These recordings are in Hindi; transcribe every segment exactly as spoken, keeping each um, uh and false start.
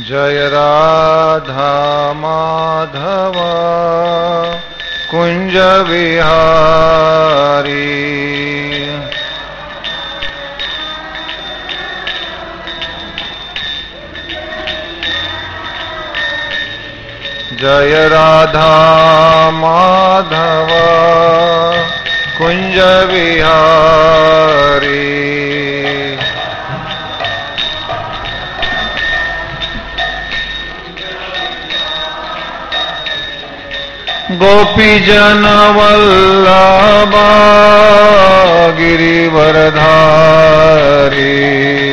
जय राधा माधव कुंज विहारी। जय राधा माधव कुंज विहारी। गोपी जन वल्लभा गिरिवरधारी।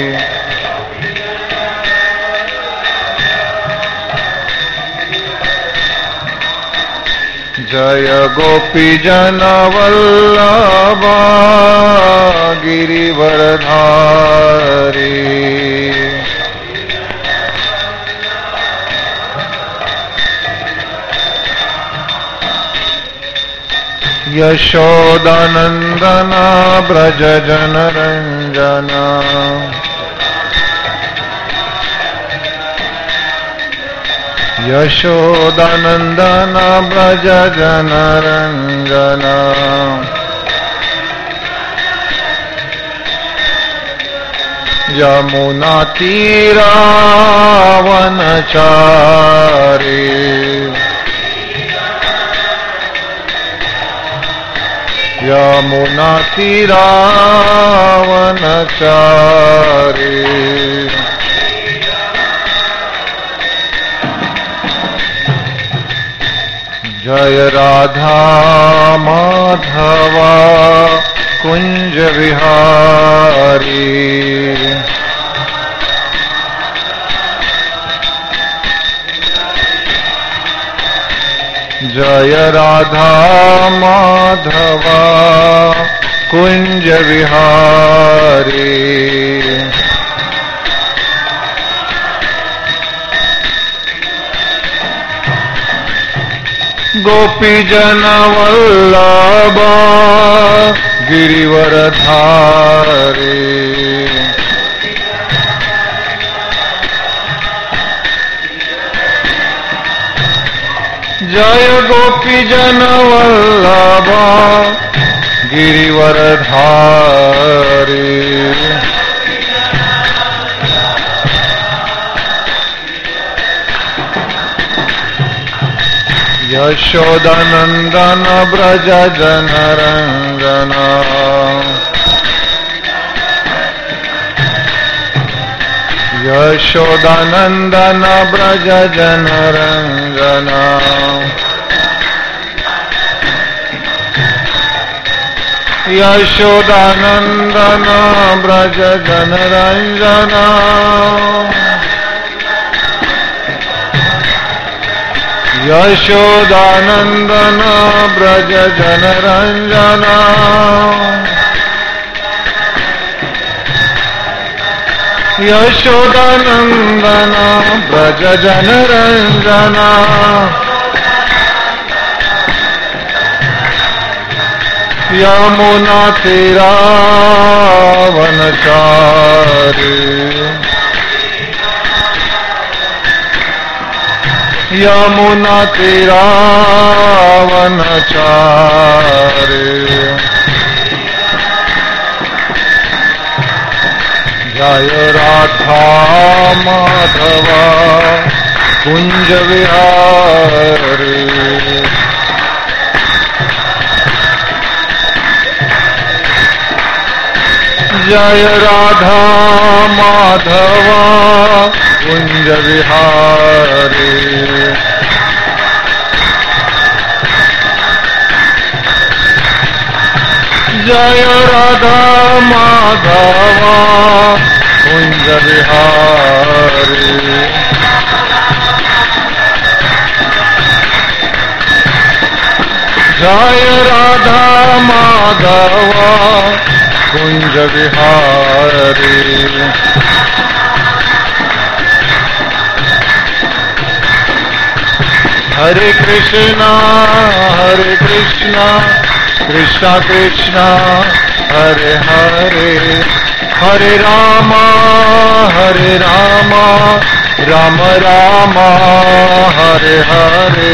जय गोपी जन वल्लभा गिरिवरधारी। यशोदानंदन ब्रज जन रंजन। यशोदानंदन ब्रज जन रंजन। यमुना तीरा वनचारी। यमुना तीरा वनचारी। जय राधा माधवा कुंज विहारी। जय राधा माधवा कुंज विहारी। गोपी जन वल्लभा गिरिवरधारी। जय गोपी जन वल्लभा गिरिवरधारी। यशोदानंदन ब्रज जन रंजन। यशोदानंदन ब्रज जन रंजन। यशोदानंदन ब्रज जन रंजन। यशोदानंदन ब्रज जन रंजन। यशोदानंदन ब्रज जन रंजन। यमुना तीरा वनचारी। यमुना तीरा वनचारी। जय राधा माधवा कुंज विहारी। जय राधा माधवा कुंज विहारी। जय राधा माधवा कुंज विहारी। जय राधा माधवा कुंज विहारी। हरे कृष्णा हरे कृष्णा कृष्णा कृष्णा हरे हरे हरे रामा हरे रामा राम राम हरे हरे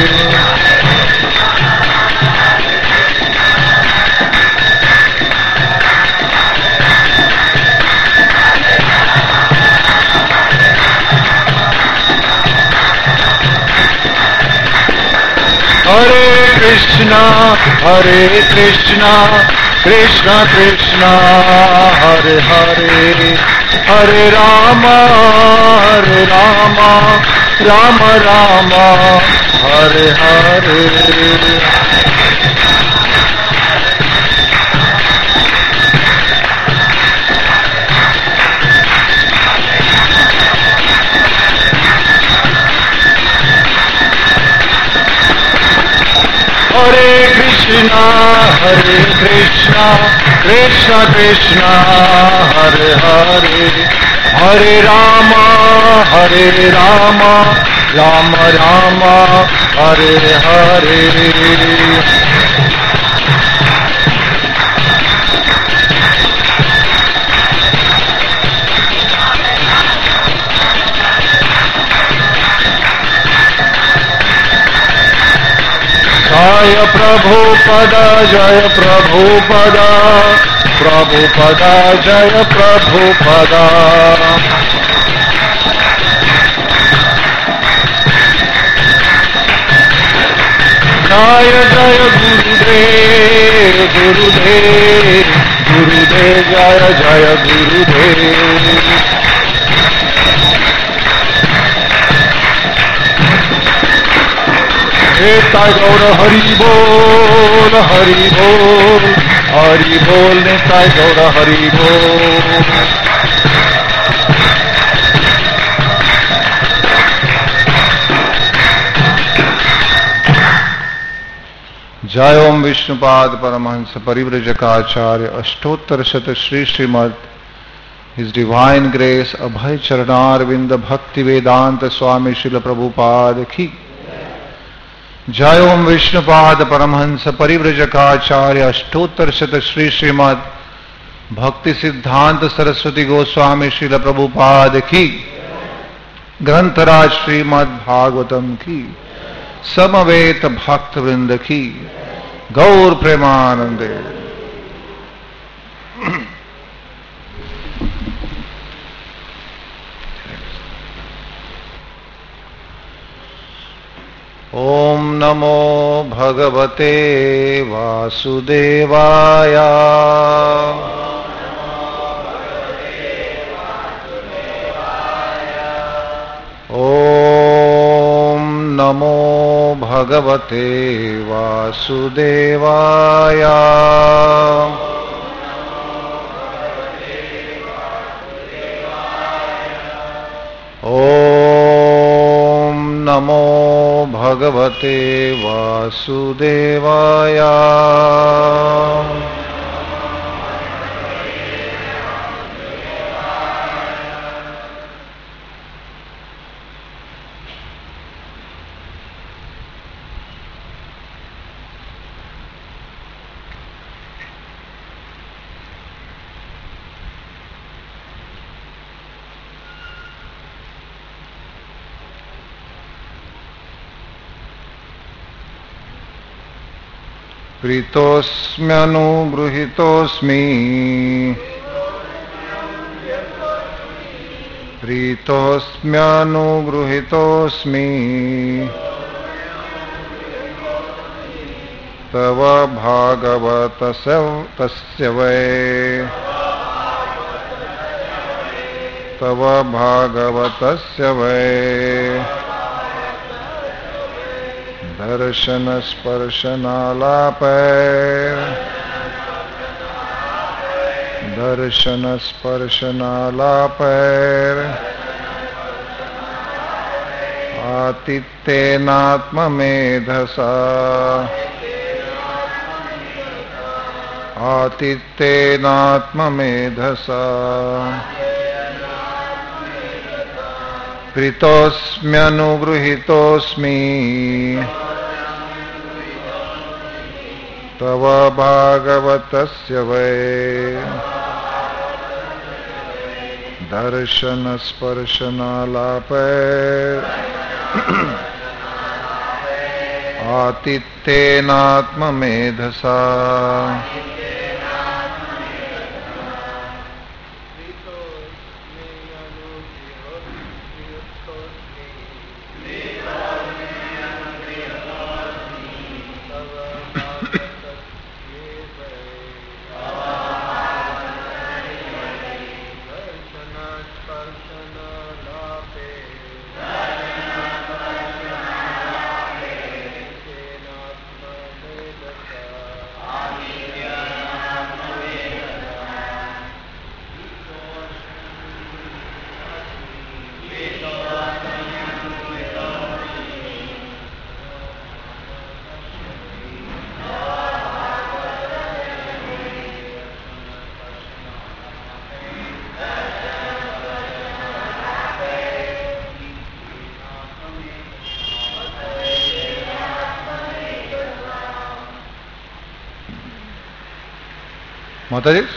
हरे कृष्णा हरे कृष्णा कृष्णा कृष्णा हरे हरे हरे राम हरे राम राम राम हरे हरे हरे कृष्णा हरे कृष्णा कृष्णा कृष्णा हरे हरे हरे राम हरे राम राम राम हरे हरे जय प्रभुपद जय प्रभुपद प्रभुपद जय प्रभुपद जय जय गुरुदेव गुरुदेव गुरुदेव जय जय गुरुदेव निताय गौर हरि बोल हरि बोल हरि बोल निताय गौर हरि बोल जय ओम विष्णुपाद परमहंस परिव्रजकाचार्य अष्टोत्तर शत Shri Shrimad His Divine Grace अभय चरणारविंद भक्ति वेदांत स्वामी श्रील प्रभुपाद की जय ओम विष्णुपाद परमहंस परिव्रजकाचार्य अष्टोत्तर शत श्री श्रीमद भक्ति सिद्धांत सरस्वती गोस्वामी श्रील प्रभुपाद की ग्रंथराज श्रीमद भागवतम की समवेत भक्त वृंद की गौर प्रेमानंदे। ओम नमो भगवते वासुदेवाय ओम नमो भगवते वासुदेवाय ओम नमो भगवते वासुदेवाय प्रीतोऽस्म्यनुबृहितोऽस्मि प्रीतोऽस्म्यनुगृहीतोऽस्मि तव भागवतस्य तस्य वै तव भागवतस्य वै दर्शन स्पर्शनालापैर दर्शन स्पर्शनालापैर आतिथ्येनात्ममेधसा आतिथ्येनात्ममेधसा प्रीतोऽस्म्यनुगृहीतोऽस्मि तव भागवतस्य वै दर्शन स्पर्शनालापै आतिथ्येनात्ममेधसा माता जी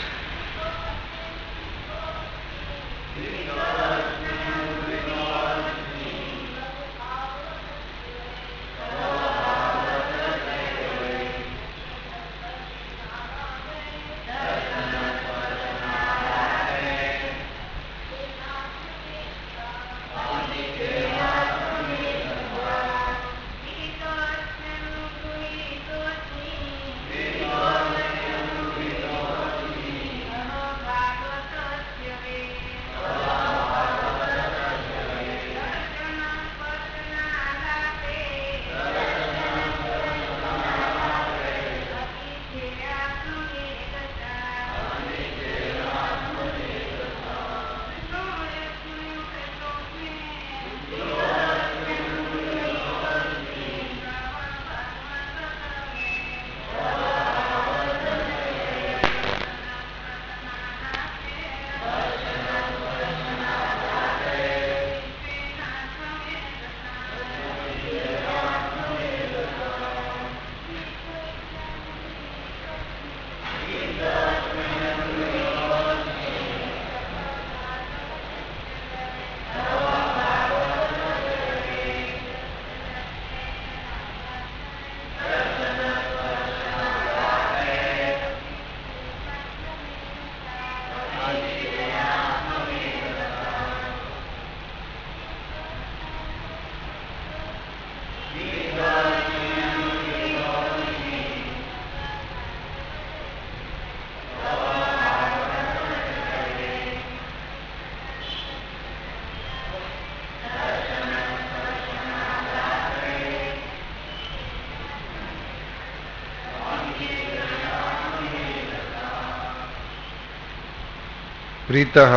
प्रीतः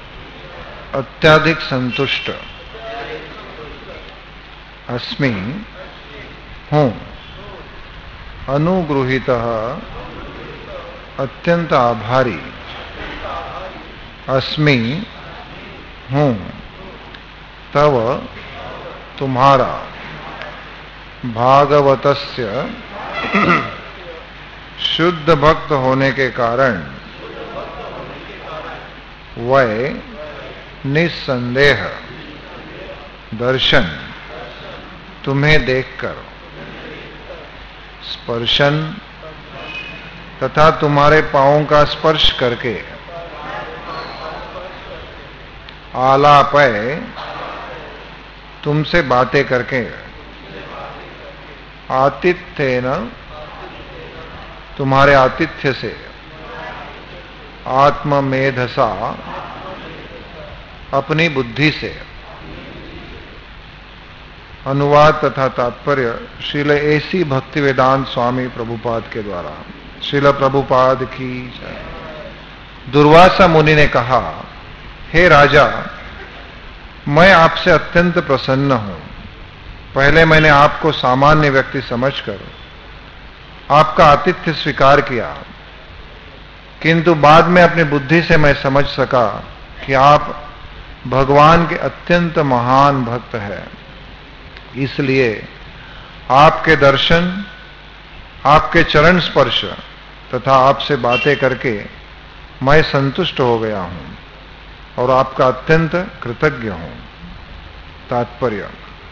अत्याधिक संतुष्ट अस्मि हूँ, अनुगृहीतः अत्यंत आभारी अस्मि हूँ तव तुम्हारा भागवतस्य शुद्ध भक्त होने के कारण वै निस्संदेह दर्शन तुम्हें देखकर स्पर्शन तथा तुम्हारे पांवों का स्पर्श करके आलापय तुमसे बातें करके आतिथ्येन तुम्हारे आतिथ्य से आत्ममेधसा अपनी बुद्धि से। अनुवाद तथा तात्पर्य श्रील एसी भक्ति वेदांत स्वामी प्रभुपाद के द्वारा। श्रील प्रभुपाद की जय। दुर्वासा मुनि ने कहा, हे राजा, मैं आपसे अत्यंत प्रसन्न हूं। पहले मैंने आपको सामान्य व्यक्ति समझकर आपका आतिथ्य स्वीकार किया, किंतु बाद में अपनी बुद्धि से मैं समझ सका कि आप भगवान के अत्यंत महान भक्त हैं। इसलिए आपके दर्शन, आपके चरण स्पर्श तथा आपसे बातें करके मैं संतुष्ट हो गया हूं। और आपका अत्यंत कृतज्ञ हूं। तात्पर्य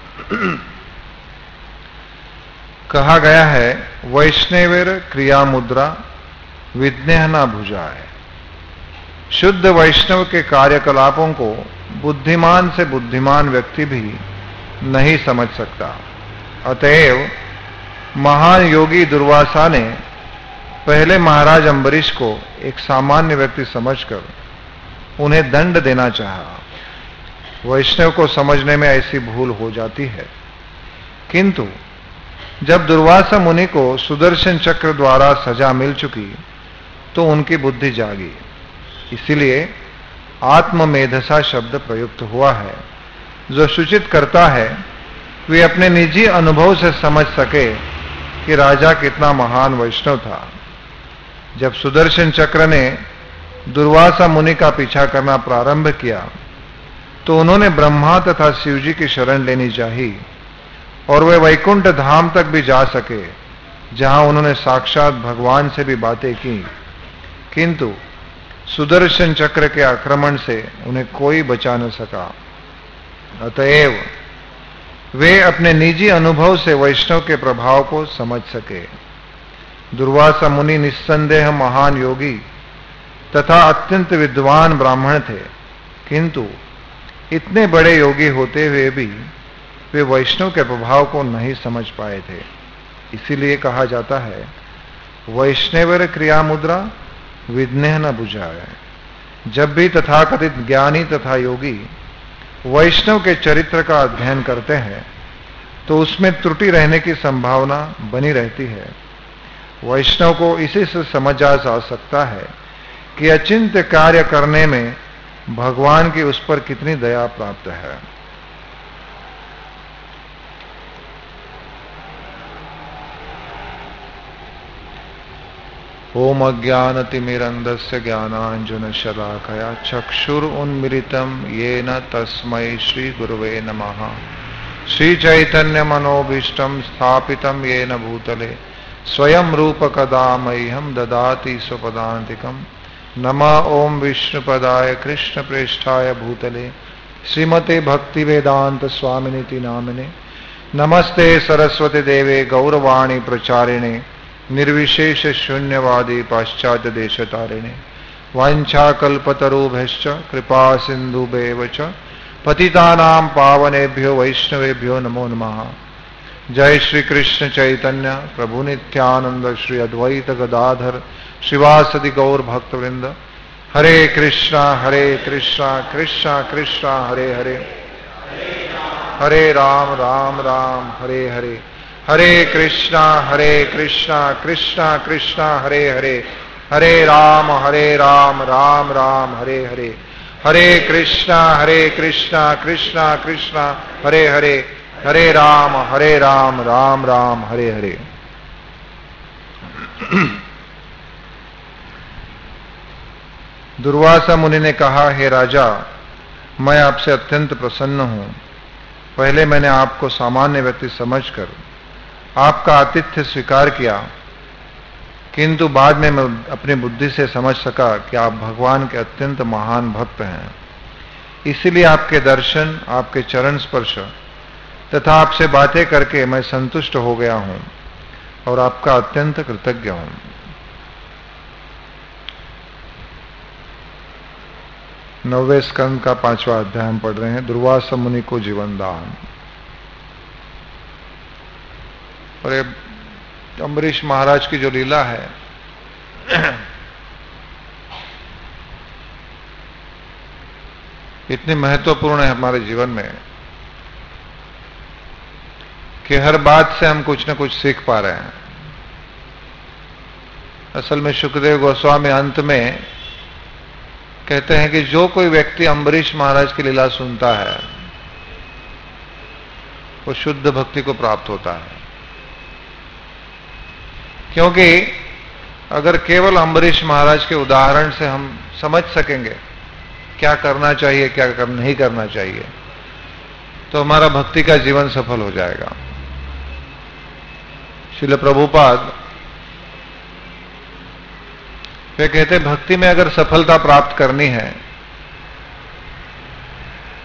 कहा गया है, वैष्णवेर क्रिया मुद्रा विद्नेह न भुजाए। शुद्ध वैष्णव के कार्यकलापों को बुद्धिमान से बुद्धिमान व्यक्ति भी नहीं समझ सकता। अतएव महान योगी दुर्वासा ने पहले महाराज अम्बरीश को एक सामान्य व्यक्ति समझकर उन्हें दंड देना चाहा। वैष्णव को समझने में ऐसी भूल हो जाती है, किंतु जब दुर्वासा मुनि को सुदर्शन चक्र द्वारा सजा मिल चुकी तो उनकी बुद्धि जागी। इसीलिए आत्ममेधसा शब्द प्रयुक्त हुआ है, जो सूचित करता है वे अपने निजी अनुभव से समझ सके कि राजा कितना महान वैष्णव था। जब सुदर्शन चक्र ने दुर्वासा मुनि का पीछा करना प्रारंभ किया तो उन्होंने ब्रह्मा तथा शिवजी की शरण लेनी चाहिए और वे वैकुंठ धाम तक भी जा सके, जहां उन्होंने साक्षात भगवान से भी बातें की, किंतु सुदर्शन चक्र के आक्रमण से उन्हें कोई बचा न सका। अतएव वे अपने निजी अनुभव से वैष्णव के प्रभाव को समझ सके। दुर्वासा मुनि निस्संदेह महान योगी तथा अत्यंत विद्वान ब्राह्मण थे, किंतु इतने बड़े योगी होते हुए भी वे वैष्णव के प्रभाव को नहीं समझ पाए थे। इसीलिए कहा जाता है, वैष्णवर क्रिया मुद्रा विद्नेह न बुझाए। जब भी तथाकथित ज्ञानी तथा योगी वैष्णव के चरित्र का अध्ययन करते हैं तो उसमें त्रुटि रहने की संभावना बनी रहती है। वैष्णव को इसी से समझा जा सकता है कि अचिंत्य कार्य करने में भगवान की उस पर कितनी दया प्राप्त है। ओम अज्ञानतिमिरन्धस्य ज्ञानांजन शलाकया चक्षुरुन्मीलितं येन तस्मै श्री गुरुवे नमः। श्री चैतन्य मनोभीष्टं स्थापितं येन भूतले स्वयं रूप कदा मह्यं ददाति स्वपदान्तिकम्। नमः ओम विष्णुपदाय कृष्ण प्रेष्ठाय भूतले श्रीमते भक्ति वेदांत स्वामिनीति नामिने। नमस्ते सरस्वती देवे गौरवाणी प्रचारिणे निर्विशेष शून्यवादी पाश्चात्य देशतारिणे। वाञ्छाकल्पतरुभ्यश्च कृपा सिन्धुभ्येव च पतितानां पावनेभ्यो वैष्णवेभ्यो नमो नमः। जय श्री कृष्ण चैतन्य प्रभु नित्यानंद श्री अद्वैत गदाधर श्रीवासदि गौर भक्तवृंद। हरे कृष्णा हरे कृष्णा कृष्णा कृष्णा हरे हरे, हरे राम राम राम हरे हरे, हरे कृष्णा हरे कृष्णा कृष्णा कृष्णा हरे हरे, हरे राम हरे राम राम राम हरे हरे, हरे कृष्णा हरे कृष्णा कृष्णा कृष्णा हरे हरे, हरे राम हरे राम राम राम हरे हरे। दुर्वासा मुनि ने कहा, हे राजा, मैं आपसे अत्यंत प्रसन्न हूं। पहले मैंने आपको सामान्य व्यक्ति समझकर आपका आतिथ्य स्वीकार किया, किंतु बाद में मैं अपनी बुद्धि से समझ सका कि आप भगवान के अत्यंत महान भक्त हैं। इसीलिए आपके दर्शन, आपके चरण स्पर्श तथा आपसे बातें करके मैं संतुष्ट हो गया हूं और आपका अत्यंत कृतज्ञ हूं। नौवे स्कंद का पांचवा अध्याय हम पढ़ रहे हैं, दुर्वासा मुनि को जीवन दान। और ये अम्बरीश महाराज की जो लीला है इतनी महत्वपूर्ण है हमारे जीवन में कि हर बात से हम कुछ न कुछ सीख पा रहे हैं। असल में सुखदेव गोस्वामी अंत में कहते हैं कि जो कोई व्यक्ति अम्बरीश महाराज की लीला सुनता है वो शुद्ध भक्ति को प्राप्त होता है। क्योंकि अगर केवल अम्बरीश महाराज के उदाहरण से हम समझ सकेंगे क्या करना चाहिए, क्या कर नहीं करना चाहिए, तो हमारा भक्ति का जीवन सफल हो जाएगा। श्रील प्रभुपाद वे कहते भक्ति में अगर सफलता प्राप्त करनी है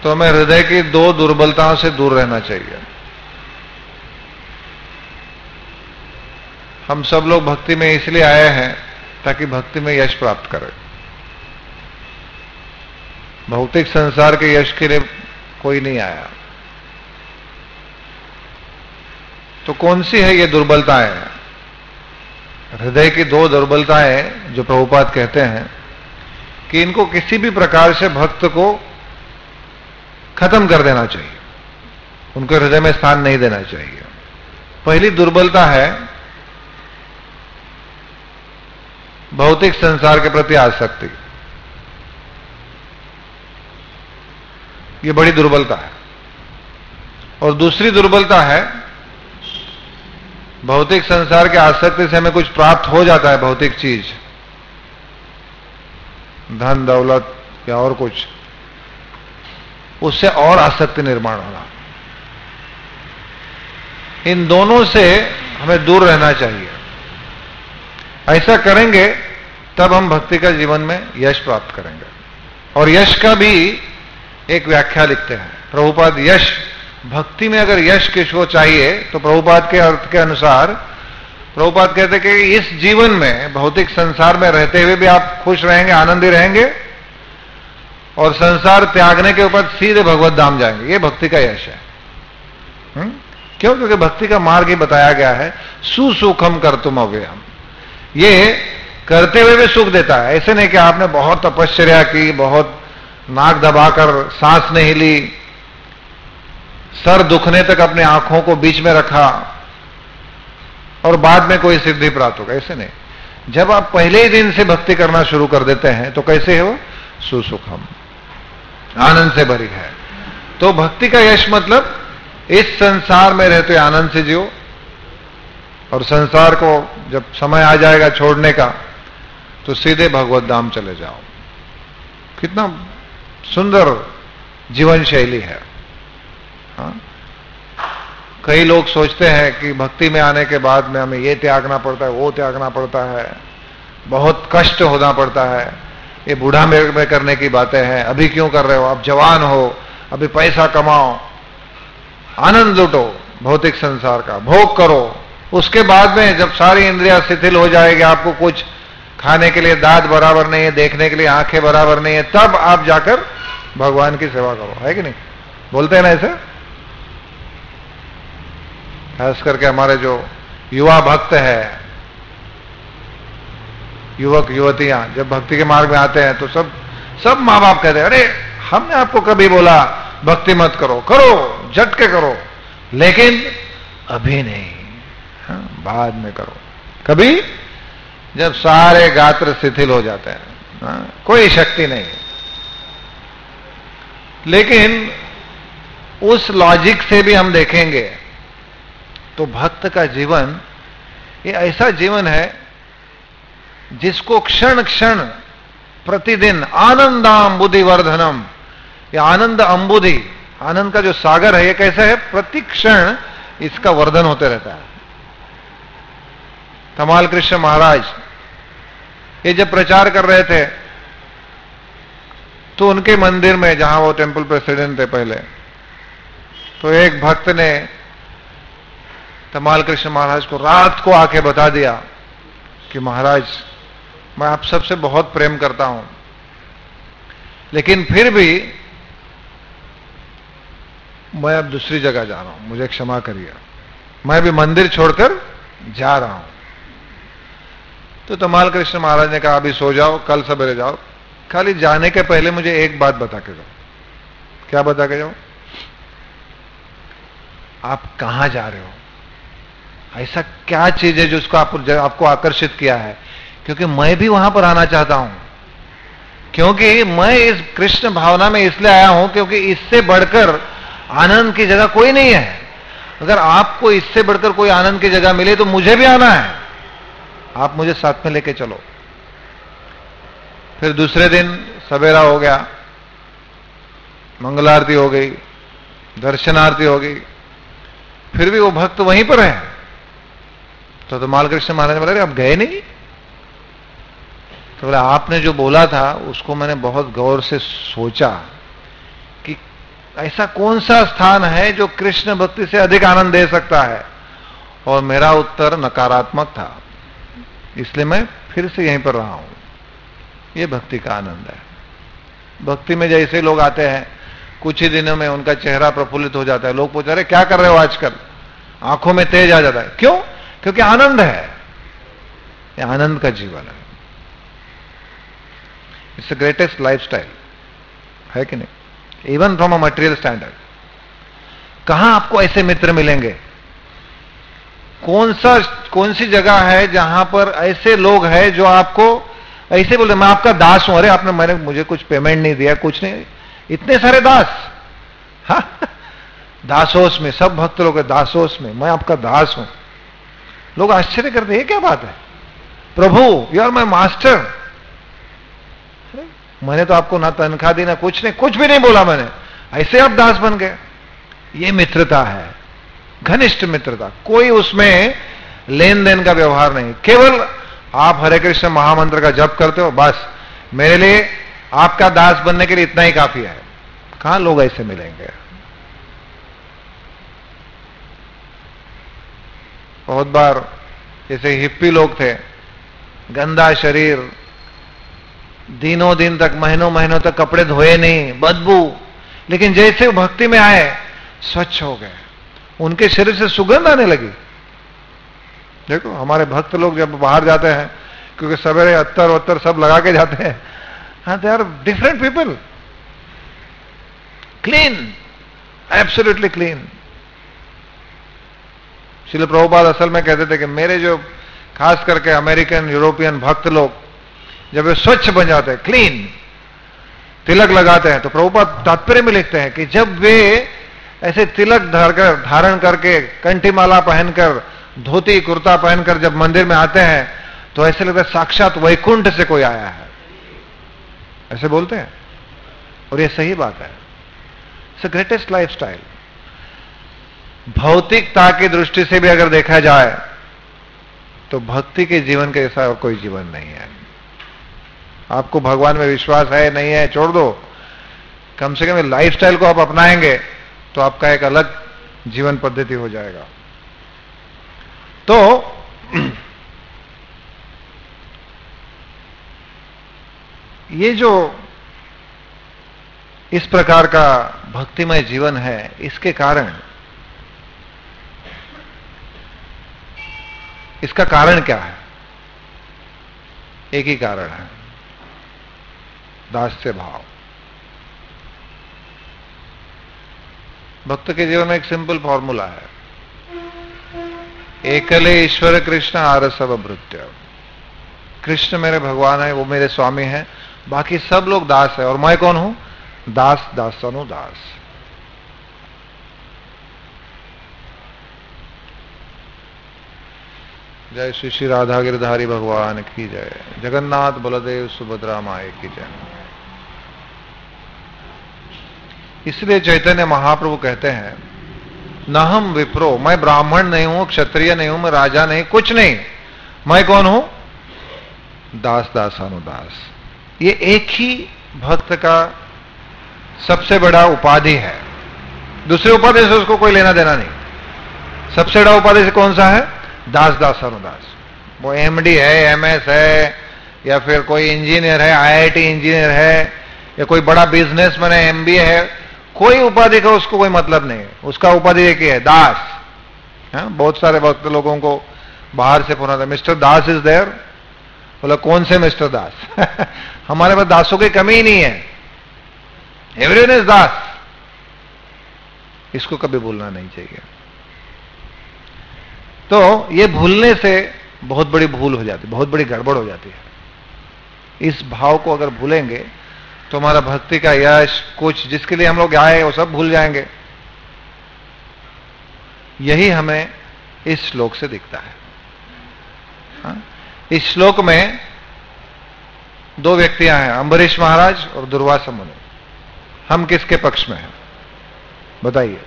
तो हमें हृदय की दो दुर्बलताओं से दूर रहना चाहिए। हम सब लोग भक्ति में इसलिए आए हैं ताकि भक्ति में यश प्राप्त करें। भौतिक संसार के यश के लिए कोई नहीं आया। तो कौन सी है ये दुर्बलताएं? हृदय की दो दुर्बलताएं जो प्रभुपाद कहते हैं कि इनको किसी भी प्रकार से भक्त को खत्म कर देना चाहिए, उनके हृदय में स्थान नहीं देना चाहिए। पहली दुर्बलता है भौतिक संसार के प्रति आसक्ति। ये बड़ी दुर्बलता है। और दूसरी दुर्बलता है भौतिक संसार के आसक्ति से हमें कुछ प्राप्त हो जाता है, भौतिक चीज, धन दौलत या और कुछ, उससे और आसक्ति निर्माण होना। इन दोनों से हमें दूर रहना चाहिए। ऐसा करेंगे तब हम भक्ति का जीवन में यश प्राप्त करेंगे। और यश का भी एक व्याख्या लिखते हैं प्रभुपाद। यश, भक्ति में अगर यश किसको चाहिए तो प्रभुपाद के अर्थ के अनुसार प्रभुपाद कहते कि इस जीवन में, भौतिक संसार में रहते हुए भी आप खुश रहेंगे, आनंदी रहेंगे, और संसार त्यागने के ऊपर सीधे भगवत धाम जाएंगे। ये भक्ति का यश है। हुँ? क्यों? क्योंकि भक्ति का मार्ग ही बताया गया है, सुसुखम कर्तुम अव्ययम। ये करते हुए भी सुख देता है। ऐसे नहीं कि आपने बहुत तपश्चर्या की, बहुत नाक दबाकर सांस नहीं ली, सर दुखने तक अपने आंखों को बीच में रखा और बाद में कोई सिद्धि प्राप्त होगा। ऐसे नहीं। जब आप पहले ही दिन से भक्ति करना शुरू कर देते हैं तो कैसे है वो? सुसुखम, आनंद से भरी है। तो भक्ति का यश मतलब इस संसार में रहते आनंद से जियो, और संसार को जब समय आ जाएगा छोड़ने का तो सीधे भगवत धाम चले जाओ। कितना सुंदर जीवन शैली है। हाँ? कई लोग सोचते हैं कि भक्ति में आने के बाद में हमें ये त्यागना पड़ता है, वो त्यागना पड़ता है, बहुत कष्ट होना पड़ता है, ये बूढ़ा में, में करने की बातें हैं, अभी क्यों कर रहे हो, आप जवान हो, अभी पैसा कमाओ, आनंद लुटो भौतिक संसार का, भोग करो, उसके बाद में जब सारी इंद्रियां शिथिल हो जाएगी, आपको कुछ खाने के लिए दांत बराबर नहीं है, देखने के लिए आंखें बराबर नहीं है, तब आप जाकर भगवान की सेवा करो। है कि नहीं? बोलते हैं ना ऐसे। खास करके हमारे जो युवा भक्त है, युवक युवतियां जब भक्ति के मार्ग में आते हैं तो सब सब माँ बाप कहते हैं, अरे हमने आपको कभी बोला भक्ति मत करो, करो, झट के करो, लेकिन अभी नहीं, हाँ, बाद में करो। कभी? जब सारे गात्र शिथिल हो जाते हैं, हाँ, कोई शक्ति नहीं। लेकिन उस लॉजिक से भी हम देखेंगे तो भक्त का जीवन ये ऐसा जीवन है जिसको क्षण क्षण प्रतिदिन आनंदाम बुद्धिवर्धनम, ये आनंद अंबुधि, आनंद का जो सागर है, ये कैसा है? प्रति क्षण इसका वर्धन होते रहता है। तमाल कृष्ण महाराज ये जब प्रचार कर रहे थे तो उनके मंदिर में, जहां वो टेंपल प्रेसिडेंट थे पहले, तो एक भक्त ने तमाल कृष्ण महाराज को रात को आके बता दिया कि महाराज मैं आप सबसे बहुत प्रेम करता हूं, लेकिन फिर भी मैं अब दूसरी जगह जा रहा हूं, मुझे क्षमा करिए, मैं भी मंदिर छोड़कर जा रहा हूं। तो तमाल कृष्ण महाराज ने कहा अभी सो जाओ, कल सवेरे जाओ, खाली जाने के पहले मुझे एक बात बता के जाओ। क्या बता के जाओ? आप कहां जा रहे हो? ऐसा क्या चीज है जो उसको आपको आपको आकर्षित किया है? क्योंकि मैं भी वहां पर आना चाहता हूं, क्योंकि मैं इस कृष्ण भावना में इसलिए आया हूं क्योंकि इससे बढ़कर आनंद की जगह कोई नहीं है। अगर आपको इससे बढ़कर कोई आनंद की जगह मिले तो मुझे भी आना है, आप मुझे साथ में लेके चलो। फिर दूसरे दिन सवेरा हो गया, मंगल आरती हो गई, दर्शन आरती हो गई, फिर भी वो भक्त वहीं पर है। तो तमाल कृष्ण महाराज बोले आप गए नहीं? तो बोले आपने जो बोला था उसको मैंने बहुत गौर से सोचा कि ऐसा कौन सा स्थान है जो कृष्ण भक्ति से अधिक आनंद दे सकता है? और मेरा उत्तर नकारात्मक था, इसलिए मैं फिर से यहीं पर रहा हूं। यह भक्ति का आनंद है। भक्ति में जैसे लोग आते हैं, कुछ ही दिनों में उनका चेहरा प्रफुल्लित हो जाता है। लोग पूछ रहे क्या कर रहे हो आजकल, आंखों में तेज आ जाता है। क्यों? क्योंकि आनंद है। यह आनंद का जीवन है। It's the greatest life style है कि नहीं? Even from a material standard. कहां आपको ऐसे मित्र मिलेंगे? कौन सा कौन सी जगह है जहां पर ऐसे लोग हैं जो आपको ऐसे बोलते मैं आपका दास हूं? अरे आपने मैंने मुझे कुछ पेमेंट नहीं दिया, कुछ नहीं। इतने सारे दास, हा? दासोस में, सब भक्त लोग दासोस में, मैं आपका दास हूं। लोग आश्चर्य करते हैं क्या बात है? प्रभु यू आर माई मास्टर। मैंने तो आपको ना तनख्वाह दी ना कुछ नहीं, कुछ भी नहीं बोला मैंने, ऐसे आप दास बन गए। ये मित्रता है, घनिष्ठ मित्रता। कोई उसमें लेन देन का व्यवहार नहीं। केवल आप हरे कृष्ण महामंत्र का जप करते हो, बस मेरे लिए आपका दास बनने के लिए इतना ही काफी है। कहां लोग ऐसे मिलेंगे? बहुत बार जैसे हिप्पी लोग थे, गंदा शरीर, दिनों दिन तक, महीनों महीनों तक कपड़े धोए नहीं, बदबू, लेकिन जैसे भक्ति में आए स्वच्छ हो गए, उनके शरीर से सुगंध आने लगी। देखो हमारे भक्त लोग जब बाहर जाते हैं, क्योंकि सवेरे अत्तर वत्तर सब लगा के जाते हैं, हाँ, they are different people, clean, absolutely clean. Srila Prabhupada असल में कहते थे कि मेरे जो खास करके अमेरिकन यूरोपियन भक्त लोग जब वे स्वच्छ बन जाते हैं, क्लीन, तिलक लगाते हैं, तो प्रभुपाद तात्पर्य में लिखते हैं कि जब वे ऐसे तिलक धारकर धारण करके, कंठीमाला पहनकर, धोती कुर्ता पहनकर जब मंदिर में आते हैं, तो ऐसे लगता है साक्षात वैकुंठ से कोई आया है, ऐसे बोलते हैं। और ये सही बात है। It's the greatest life style. भौतिकता की दृष्टि से भी अगर देखा जाए तो भक्ति के जीवन के जैसा और कोई जीवन नहीं है। आपको भगवान में विश्वास है नहीं है छोड़ दो, कम से कम लाइफ स्टाइल को आप अपनाएंगे तो आपका एक अलग जीवन पद्धति हो जाएगा। तो ये जो इस प्रकार का भक्तिमय जीवन है, इसके कारण, इसका कारण क्या है? एक ही कारण है, दास्य भाव। भक्त के जीवन में एक सिंपल फॉर्मूला है, एकले ईश्वर कृष्ण आरसव भृत्य। कृष्ण मेरे भगवान है, वो मेरे स्वामी हैं, बाकी सब लोग दास है, और मैं कौन हूं? दास, दासनु दास। जय श्री श्री राधा गिरधारी भगवान की जय। जगन्नाथ बलदेव सुभद्रा माए की जय। इसलिए चैतन्य महाप्रभु कहते हैं, न हम विप्रो, मैं ब्राह्मण नहीं हूं, क्षत्रिय नहीं हूं, मैं राजा नहीं, कुछ नहीं, मैं कौन हूं? दास, दासानुदास। ये एक ही भक्त का सबसे बड़ा उपाधि है। दूसरे उपाधि से उसको कोई लेना देना नहीं। सबसे बड़ा उपाधि से कौन सा है? दास, दासानुदास। वो एमडी है, एमएस है, या फिर कोई इंजीनियर है, आईआईटी इंजीनियर है, या कोई बड़ा बिजनेसमैन है, एमबीए है, कोई उपाधि का उसको कोई मतलब नहीं है। उसका उपाधि एक ही है, दास। हाँ? बहुत सारे वक्त लोगों को बाहर से फोन आता है, मिस्टर दास इज देयर। बोला कौन से मिस्टर दास? हमारे पास दासों की कमी ही नहीं है, एवरीवन इज दास। इसको कभी भूलना नहीं चाहिए। तो ये भूलने से बहुत बड़ी भूल हो जाती, बहुत बड़ी गड़बड़ हो जाती है। इस भाव को अगर भूलेंगे तो हमारा भक्ति का यश, कुछ जिसके लिए हम लोग आए वो सब भूल जाएंगे। यही हमें इस श्लोक से दिखता है। हाँ? इस श्लोक में दो व्यक्तियां हैं, अम्बरीश महाराज और दुर्वासा मुनि। हम किसके पक्ष में हैं? बताइए,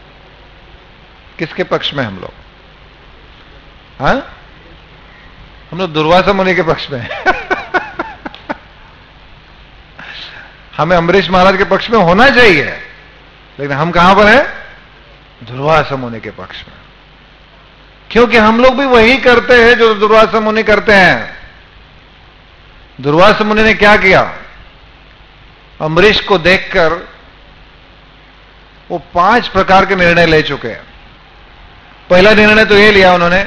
किसके पक्ष में हम लोग? हाँ? हम लोग दुर्वासा मुनि के पक्ष में हैं। हमें अम्बरीश महाराज के पक्ष में होना चाहिए, लेकिन हम कहां पर हैं? दुर्वासा मुनि के पक्ष में, क्योंकि हम लोग भी वही करते हैं जो दुर्वासा मुनि करते हैं। दुर्वासा मुनि ने क्या किया? अम्बरीश को देखकर वो पांच प्रकार के निर्णय ले चुके हैं। पहला निर्णय तो ये लिया उन्होंने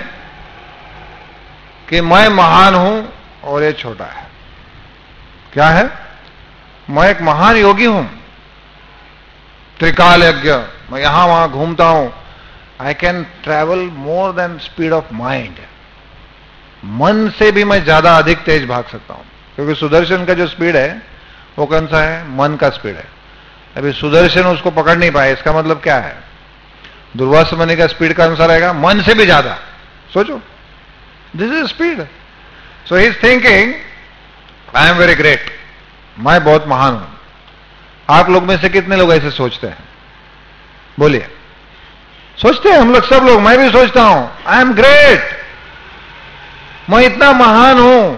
कि मैं महान हूं और ये छोटा है। क्या है? मैं एक महान योगी हूं, त्रिकाल यज्ञ, मैं यहां वहां घूमता हूं, I can travel more than speed of mind, मन से भी मैं ज्यादा अधिक तेज भाग सकता हूं। क्योंकि सुदर्शन का जो स्पीड है वो कौन सा है? मन का स्पीड है। अभी सुदर्शन उसको पकड़ नहीं पाए, इसका मतलब क्या है? दुर्वासा मुनि का स्पीड का अनुसार रहेगा मन से भी ज्यादा। सोचो, this is speed. So he is thinking I am very great, मैं बहुत महान हूं। आप लोग में से कितने लोग ऐसे सोचते हैं? बोलिए। सोचते हैं हम लोग, सब लोग, मैं भी सोचता हूं आई एम ग्रेट, मैं इतना महान हूं,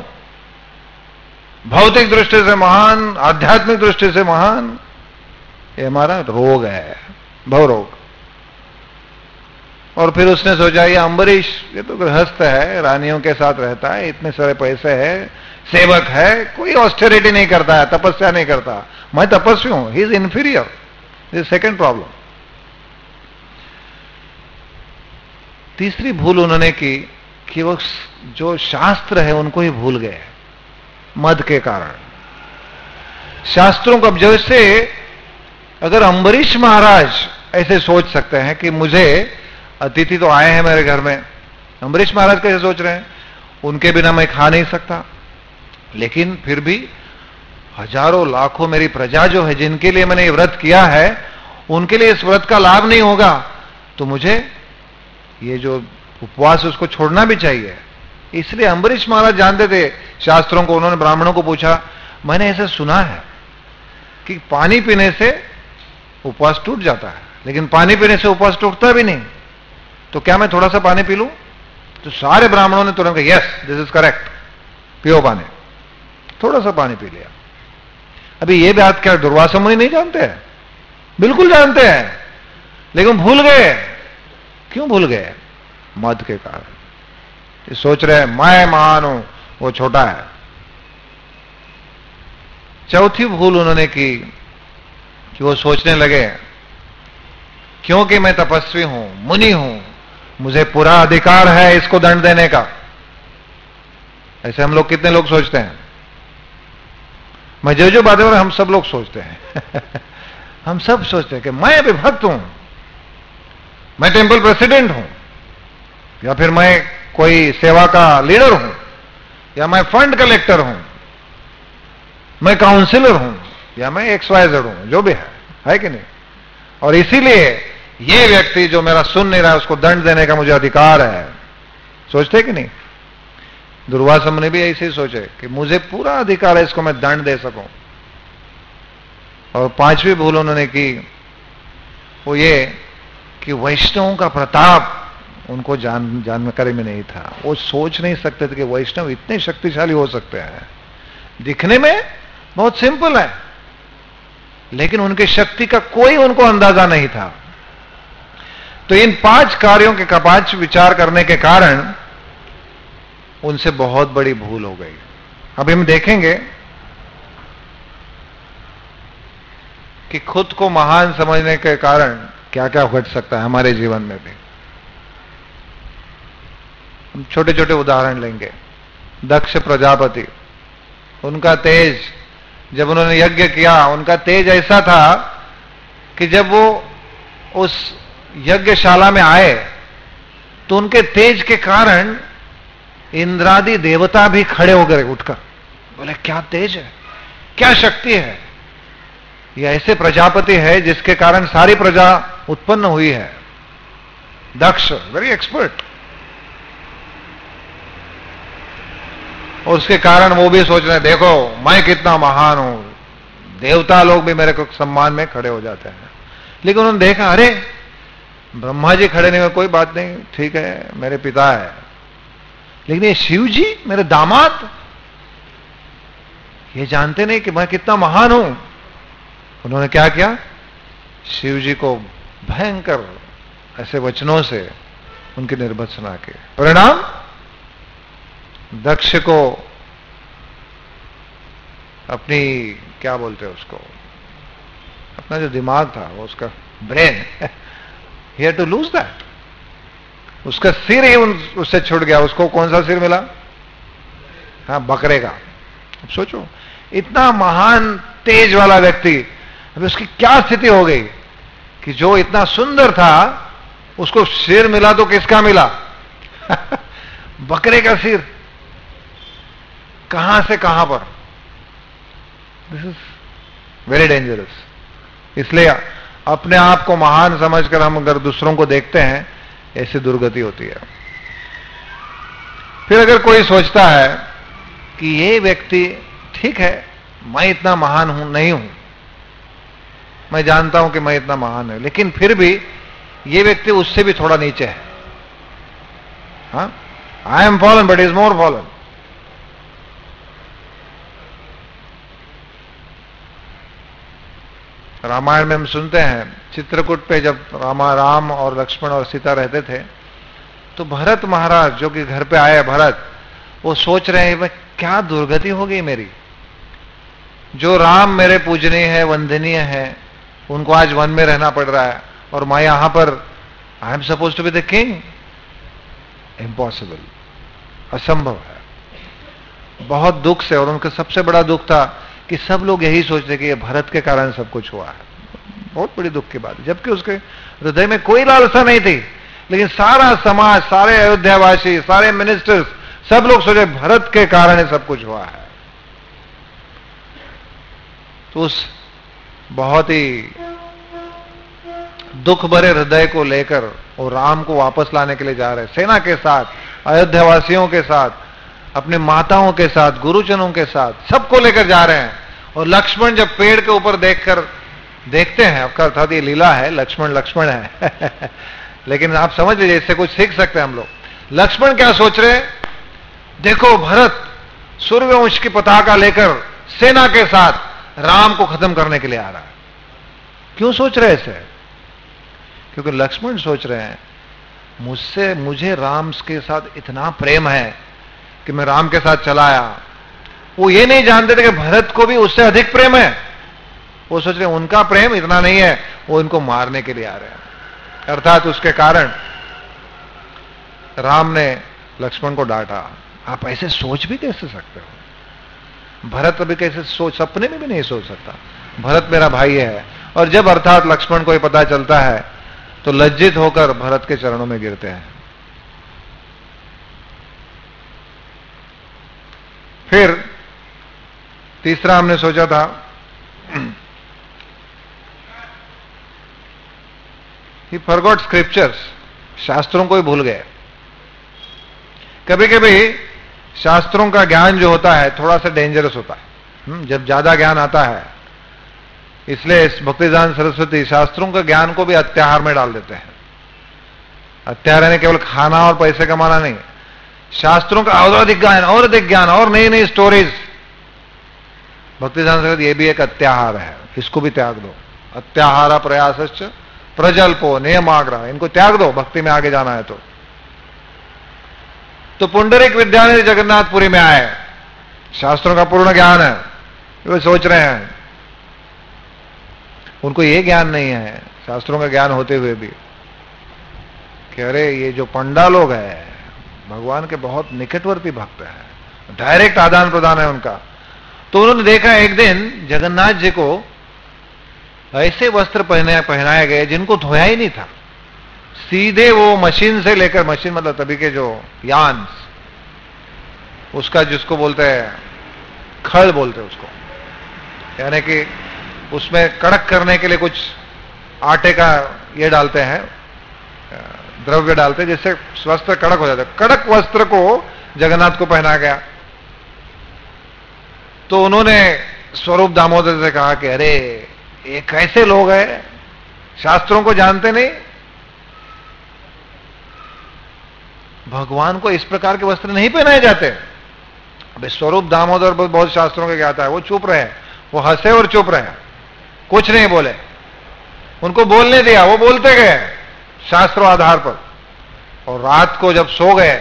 भौतिक दृष्टि से महान, आध्यात्मिक दृष्टि से महान। ये हमारा रोग है, भवरोग। और फिर उसने सोचा ये अम्बरीश, ये तो गृहस्थ है, रानियों के साथ रहता है, इतने सारे पैसे है, सेवक है, कोई ऑस्टेरिटी नहीं करता है, तपस्या नहीं करता, मैं तपस्वी हूं, he is inferior. This second problem. तीसरी भूल उन्होंने की कि वो जो शास्त्र है उनको ही भूल गए मद के कारण। शास्त्रों को, अब जैसे अगर अम्बरीश महाराज ऐसे सोच सकते हैं कि मुझे, अतिथि तो आए हैं मेरे घर में, अम्बरीश महाराज कैसे सोच रहे हैं? उनके बिना मैं खा नहीं सकता, लेकिन फिर भी हजारों लाखों मेरी प्रजा जो है, जिनके लिए मैंने ये व्रत किया है, उनके लिए इस व्रत का लाभ नहीं होगा, तो मुझे ये जो उपवास उसको छोड़ना भी चाहिए। इसलिए अम्बरीश महाराज जानते थे शास्त्रों को। उन्होंने ब्राह्मणों को पूछा, मैंने ऐसा सुना है कि पानी पीने से उपवास टूट जाता है, लेकिन पानी पीने से उपवास टूटता भी नहीं, तो क्या मैं थोड़ा सा पानी पी लूं? तो सारे ब्राह्मणों ने तुरंत कहा, यस दिस इज करेक्ट, पियो पानी। थोड़ा सा पानी पी लिया। अभी ये बात क्या दुर्वासा मुनि नहीं जानते हैं? बिल्कुल जानते हैं, लेकिन भूल गए। क्यों भूल गए? मद के कारण। ये सोच रहे हैं मैं महान हूं, वो छोटा है। चौथी भूल उन्होंने की कि वो सोचने लगे क्योंकि मैं तपस्वी हूं, मुनि हूं, मुझे पूरा अधिकार है इसको दंड देने का। ऐसे हम लोग कितने लोग सोचते हैं? मैं जो जो बातें हो रही हम सब लोग सोचते हैं हम सब सोचते हैं कि मैं अभी भक्त हूं, मैं टेंपल प्रेसिडेंट हूं, या फिर मैं कोई सेवा का लीडर हूं, या मैं फंड कलेक्टर हूं, मैं काउंसिलर हूं, या मैं एक्स वाई जेड हूं, जो भी है, है कि नहीं? और इसीलिए ये व्यक्ति जो मेरा सुन नहीं रहा है उसको दंड देने का मुझे अधिकार है। सोचते कि नहीं? दुर्वासा मुनि भी ऐसे ही सोचे कि मुझे पूरा अधिकार है, इसको मैं दंड दे सकूं। और पांचवी भूल उन्होंने की वो ये कि वैष्णवों का प्रताप उनको जान जानकारी में नहीं था। वो सोच नहीं सकते थे कि वैष्णव इतने शक्तिशाली हो सकते हैं। दिखने में बहुत सिंपल है, लेकिन उनकी शक्ति का कोई उनको अंदाजा नहीं था। तो इन पांच कार्यों के पांच विचार करने के कारण उनसे बहुत बड़ी भूल हो गई। अभी हम देखेंगे कि खुद को महान समझने के कारण क्या क्या घट सकता है हमारे जीवन में भी। हम छोटे छोटे उदाहरण लेंगे। दक्ष प्रजापति, उनका तेज, जब उन्होंने यज्ञ किया, उनका तेज ऐसा था कि जब वो उस यज्ञशाला में आए तो उनके तेज के कारण इंद्रादि देवता भी खड़े हो गए उठकर, बोले क्या तेज है, क्या शक्ति है। ये ऐसे प्रजापति है जिसके कारण सारी प्रजा उत्पन्न हुई है। Daksha very expert. और उसके कारण वो भी सोच रहे हैं देखो मैं कितना महान हूं, देवता लोग भी मेरे को सम्मान में खड़े हो जाते हैं। लेकिन उन्होंने देखा अरे ब्रह्मा जी खड़े नहीं हुए, कोई बात नहीं, ठीक है मेरे पिता है, लेकिन ये शिव जी मेरे दामाद, ये जानते नहीं कि मैं कितना महान हूं। उन्होंने क्या किया? शिव जी को भयंकर ऐसे वचनों से उनकी निर्भत्सना के परिणाम दक्ष को अपनी क्या बोलते हैं उसको, अपना जो दिमाग था वो उसका ब्रेन ही हैड टू लूज दैट, उसका सिर ही उन, उससे छूट गया। उसको कौन सा सिर मिला? हाँ, बकरे का। अब सोचो, इतना महान तेज वाला व्यक्ति, अभी उसकी क्या स्थिति हो गई कि जो इतना सुंदर था उसको सिर मिला तो किसका मिला? बकरे का सिर। कहां से कहां पर? This is very dangerous. इसलिए अपने आप को महान समझकर हम अगर दूसरों को देखते हैं, ऐसी दुर्गति होती है। फिर अगर कोई सोचता है कि ये व्यक्ति ठीक है, मैं इतना महान हूं नहीं हूं, मैं जानता हूं कि मैं इतना महान है, लेकिन फिर भी ये व्यक्ति उससे भी थोड़ा नीचे है। हाँ, I am fallen but is more fallen. Ramayan में हम सुनते हैं, चित्रकूट पे जब रामा राम और लक्ष्मण और सीता रहते थे, तो भरत महाराज जो कि घर पे आए, भरत वो सोच रहे हैं, मैं क्या दुर्गति हो गई मेरी, जो राम मेरे पूजनीय है, वंदनीय है, उनको आज वन में रहना पड़ रहा है, और मैं यहां पर I am suppose to be the king. Impossible, असंभव है। बहुत दुख से, और उनका सबसे बड़ा दुख था कि सब लोग यही सोचते कि ये भरत के कारण सब कुछ हुआ है। बहुत बड़ी दुख की बात, जबकि उसके हृदय में कोई लालसा नहीं थी, लेकिन सारा समाज, सारे अयोध्यावासी, सारे मिनिस्टर्स, सब लोग सोचे भरत के कारण ये सब कुछ हुआ है। तो उस बहुत ही दुख भरे हृदय को लेकर वो राम को वापस लाने के लिए जा रहे, सेना के साथ, अयोध्यावासियों के साथ, अपने माताओं के साथ, गुरुजनों के साथ, सबको लेकर जा रहे हैं। और लक्ष्मण जब पेड़ के ऊपर देखकर देखते हैं, आपका अर्थात ये लीला है, लक्ष्मण लक्ष्मण है लेकिन आप समझ लीजिए, इससे कुछ सीख सकते हैं हम लोग। लक्ष्मण क्या सोच रहे हैं? देखो, भरत सूर्यवंश की पताका लेकर सेना के साथ राम को खत्म करने के लिए आ रहा है। क्यों सोच रहे ऐसे? क्योंकि लक्ष्मण सोच रहे हैं, मुझसे मुझे राम के साथ इतना प्रेम है कि मैं राम के साथ चला आया। वो ये नहीं जानते थे कि भरत को भी उससे अधिक प्रेम है। वो सोच रहे उनका प्रेम इतना नहीं है, वो इनको मारने के लिए आ रहे हैं। अर्थात उसके कारण राम ने लक्ष्मण को डांटा, आप ऐसे सोच भी कैसे सकते हो? भरत अभी कैसे सोच, सपने में भी नहीं सोच सकता। भरत मेरा भाई है। और जब अर्थात लक्ष्मण को ये पता चलता है तो लज्जित होकर भरत के चरणों में गिरते हैं। फिर तीसरा हमने सोचा था ही फॉरगॉट स्क्रिप्चर्स, शास्त्रों को ही भूल गए। कभी कभी शास्त्रों का ज्ञान जो होता है थोड़ा सा डेंजरस होता है, जब ज्यादा ज्ञान आता है। इसलिए भक्तिदान सरस्वती शास्त्रों का ज्ञान को भी अत्याहार में डाल देते हैं। अत्याहार यानी केवल खाना और पैसे कमाना नहीं, शास्त्रों का और अधिक ज्ञान, और अधिक ज्ञान, और नई नई स्टोरीज। भक्तिदान सरस्वती ये भी एक अत्याहार है, इसको भी त्याग दो। अत्याहार प्रयासश्च प्रजल्पो नियमाग्रह, इनको त्याग दो भक्ति में आगे जाना है तो। तो पुंडरीक विद्यानिधि जगन्नाथपुरी में आए, शास्त्रों का पूर्ण ज्ञान है, वे सोच रहे हैं, उनको ये ज्ञान नहीं है शास्त्रों का ज्ञान होते हुए भी कि अरे ये जो पंडा लोग हैं भगवान के बहुत निकटवर्ती भक्त हैं, डायरेक्ट आदान प्रदान है उनका। तो उन्होंने देखा एक दिन जगन्नाथ जी को ऐसे वस्त्र पहने पहनाए गए जिनको धोया ही नहीं था, सीधे वो मशीन से लेकर, मशीन मतलब तभी के जो यान, उसका जिसको बोलते हैं खल बोलते हैं उसको, यानी कि उसमें कड़क करने के लिए कुछ आटे का ये डालते हैं, द्रव्य डालते हैं, जिससे वस्त्र कड़क हो जाता है। कड़क वस्त्र को जगन्नाथ को पहना गया। तो उन्होंने स्वरूप दामोदर से कहा कि अरे ये कैसे लोग हैं, शास्त्रों को जानते नहीं, भगवान को इस प्रकार के वस्त्र नहीं पहनाए जाते। अब स्वरूप दामोदर बहुत शास्त्रों के ज्ञाता है, वो चुप रहे, वो हंसे और चुप रहे, कुछ नहीं बोले। उनको बोलने दिया, वो बोलते गए शास्त्रों आधार पर। और रात को जब सो गए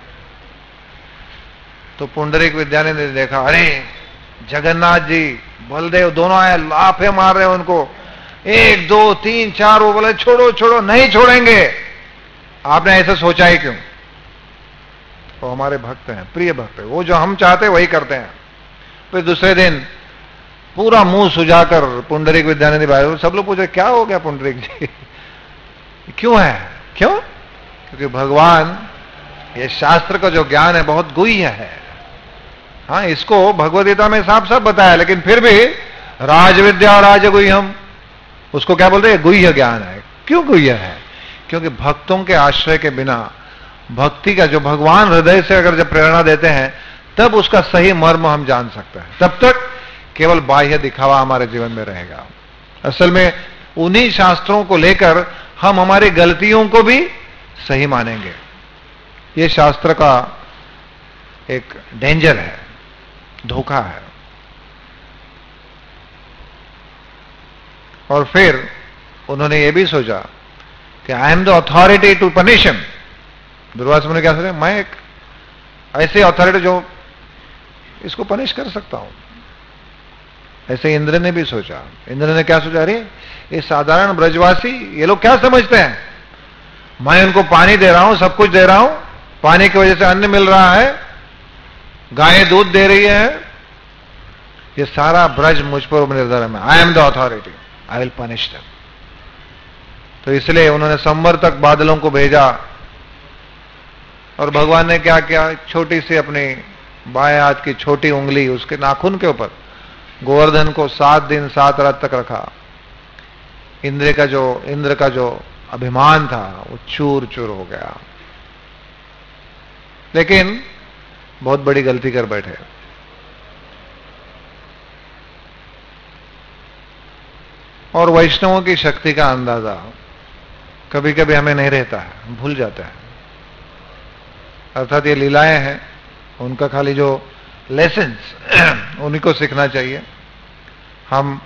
तो पुंडरीक विद्यानंद ने देखा, अरे जगन्नाथ जी बलदेव दोनों आए, लाफे मार रहे हैं उनको, एक दो तीन चार। वो बोले छोड़ो छोड़ो, नहीं छोड़ेंगे। आपने ऐसा सोचा ही क्यों? वो हमारे भक्त हैं, प्रिय भक्त है, वो जो हम चाहते हैं वही करते हैं। फिर दूसरे दिन पूरा मुंह सुझाकर पुंडरीक विद्यानंद भाई, सब लोग पूछे क्या हो गया पुंडरीक जी, क्यों है? क्यों? क्योंकि भगवान, ये शास्त्र का जो ज्ञान है बहुत गुह्य है। हाँ, इसको भगवद्गीता में साफ साफ बताया, लेकिन फिर भी राजविद्या राजगुह्यम, उसको क्या बोलते हैं? गुह्य ज्ञान है। क्यों गुह्य है? क्योंकि भक्तों के आश्रय के बिना, भक्ति का जो भगवान हृदय से अगर जब प्रेरणा देते हैं तब उसका सही मर्म हम जान सकते हैं। तब तक केवल बाह्य दिखावा हमारे जीवन में रहेगा। असल में उन्हीं शास्त्रों को लेकर हम हमारी गलतियों को भी सही मानेंगे। ये शास्त्र का एक डेंजर है, धोखा है। और फिर उन्होंने ये भी सोचा कि I am the authority to punish him. Durvasa मुनि क्या सोचा? मैं एक ऐसे अथॉरिटी जो इसको पनिश कर सकता हूं। ऐसे इंद्र ने भी सोचा। इंद्र ने क्या सोचा? अरे ये साधारण ब्रजवासी, ये लोग क्या समझते हैं, मैं उनको पानी दे रहा हूं, सब कुछ दे रहा हूं, पानी की वजह से अन्न मिल रहा है, गायें दूध दे रही है, ये सारा ब्रज मुझ पर निर्भर है, I am the authority, I will punish them. तो इसलिए उन्होंने संवर तक बादलों को भेजा। और भगवान ने क्या किया? छोटी सी अपनी बाएं हाथ की छोटी उंगली उसके नाखून के ऊपर गोवर्धन को सात दिन सात रात तक रखा। इंद्र का जो इंद्र का जो अभिमान था वो चूर चूर हो गया। लेकिन बहुत बड़ी गलती कर बैठे। और वैष्णवों की शक्ति का अंदाजा कभी कभी हमें नहीं रहता है, भूल जाता है। अर्थात ये लीलाएं हैं, उनका खाली जो लेसन्स उन्हीं को सीखना चाहिए। हम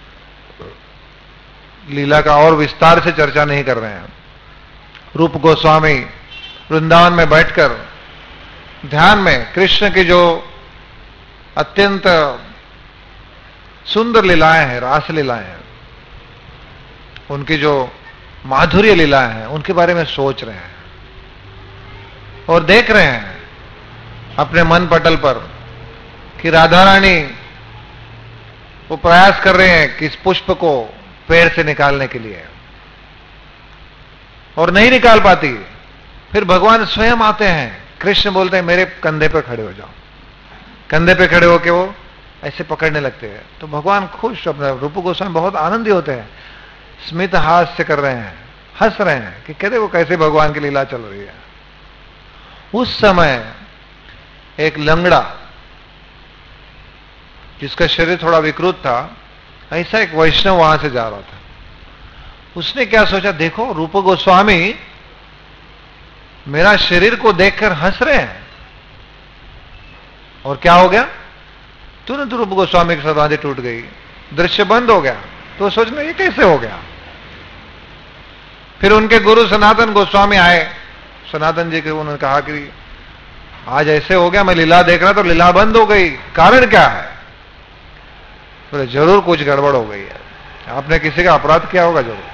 लीला का और विस्तार से चर्चा नहीं कर रहे हैं। रूप गोस्वामी वृंदावन में बैठकर ध्यान में कृष्ण की जो अत्यंत सुंदर लीलाएं हैं, रास लीलाएं हैं, उनकी जो माधुर्य लीलाएं हैं, उनके बारे में सोच रहे हैं और देख रहे हैं अपने मन पटल पर कि राधा रानी वो प्रयास कर रहे हैं कि इस पुष्प को पेड़ से निकालने के लिए, और नहीं निकाल पाती। फिर भगवान स्वयं आते हैं। कृष्ण बोलते हैं मेरे कंधे पर खड़े हो जाओ। कंधे पे खड़े होके वो ऐसे पकड़ने लगते हैं। तो भगवान खुश, अपने रूप गोस्वामी बहुत आनंदी होते हैं, स्मित हास्य कर रहे हैं, हंस रहे हैं कि कहते वो कैसे भगवान की लीला चल रही है। उस समय एक लंगड़ा जिसका शरीर थोड़ा विकृत था, ऐसा एक वैष्णव वहां से जा रहा था। उसने क्या सोचा, देखो रूप गोस्वामी मेरा शरीर को देखकर हंस रहे हैं। और क्या हो गया? तुरंत रूप गोस्वामी की समाधि टूट गई, दृश्य बंद हो गया। तो सोचना ये कैसे हो गया? फिर उनके गुरु सनातन गोस्वामी आए। सनातन जी के उन्होंने कहा कि आज ऐसे हो गया, मैं लीला देख रहा तो लीला बंद हो गई, कारण क्या है? तो जरूर कुछ गड़बड़ हो गई है, आपने किसी का अपराध किया होगा जरूर।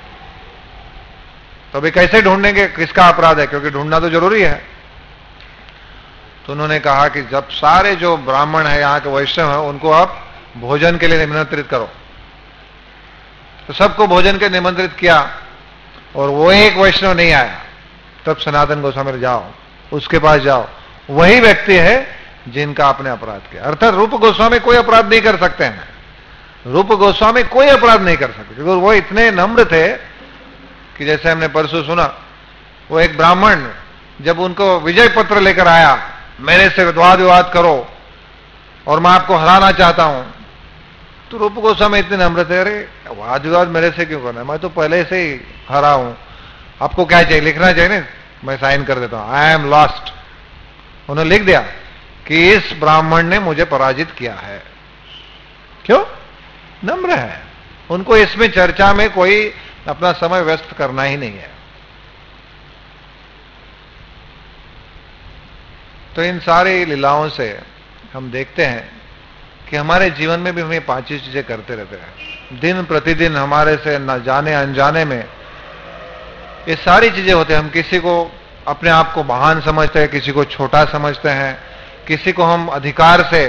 तो अभी कैसे ढूंढेंगे किसका अपराध है, क्योंकि ढूंढना तो जरूरी है। तो उन्होंने कहा कि जब सारे जो ब्राह्मण है यहाँ के वैष्णव है उनको आप भोजन के लिए निमंत्रित करो। तो सबको भोजन के निमंत्रित किया और वो एक वैष्णव नहीं आया। तब सनातन गोस्वामी जाओ, उसके पास जाओ, वही व्यक्ति है जिनका आपने अपराध किया। अर्थात रूप गोस्वामी कोई अपराध नहीं कर सकते हैं। रूप गोस्वामी कोई अपराध नहीं कर सकते क्योंकि वो इतने नम्र थे कि जैसे हमने परसों सुना, वो एक ब्राह्मण जब उनको विजय पत्र लेकर आया, मेरे से वाद विवाद करो और मैं आपको हराना चाहता हूं, तो रूप गोस्वामी इतने नम्र थे, अरे वाद विवाद मेरे से क्यों करना है, मैं तो पहले से ही हरा हूं, आपको क्या चाहिए, लिखना चाहिए ना, मैं साइन कर देता हूं, आई एम लॉस्ट। उन्होंने लिख दिया कि इस ब्राह्मण ने मुझे पराजित किया है। क्यों? नम्र है। उनको इसमें चर्चा में कोई अपना समय व्यस्त करना ही नहीं है। तो इन सारी लीलाओं से हम देखते हैं कि हमारे जीवन में भी हम ये पांच ही चीजें करते रहते हैं। दिन प्रतिदिन हमारे से न जाने अनजाने में ये सारी चीजें होती हैं। हम किसी को अपने आप को महान समझते हैं, किसी को छोटा समझते हैं, किसी को हम अधिकार से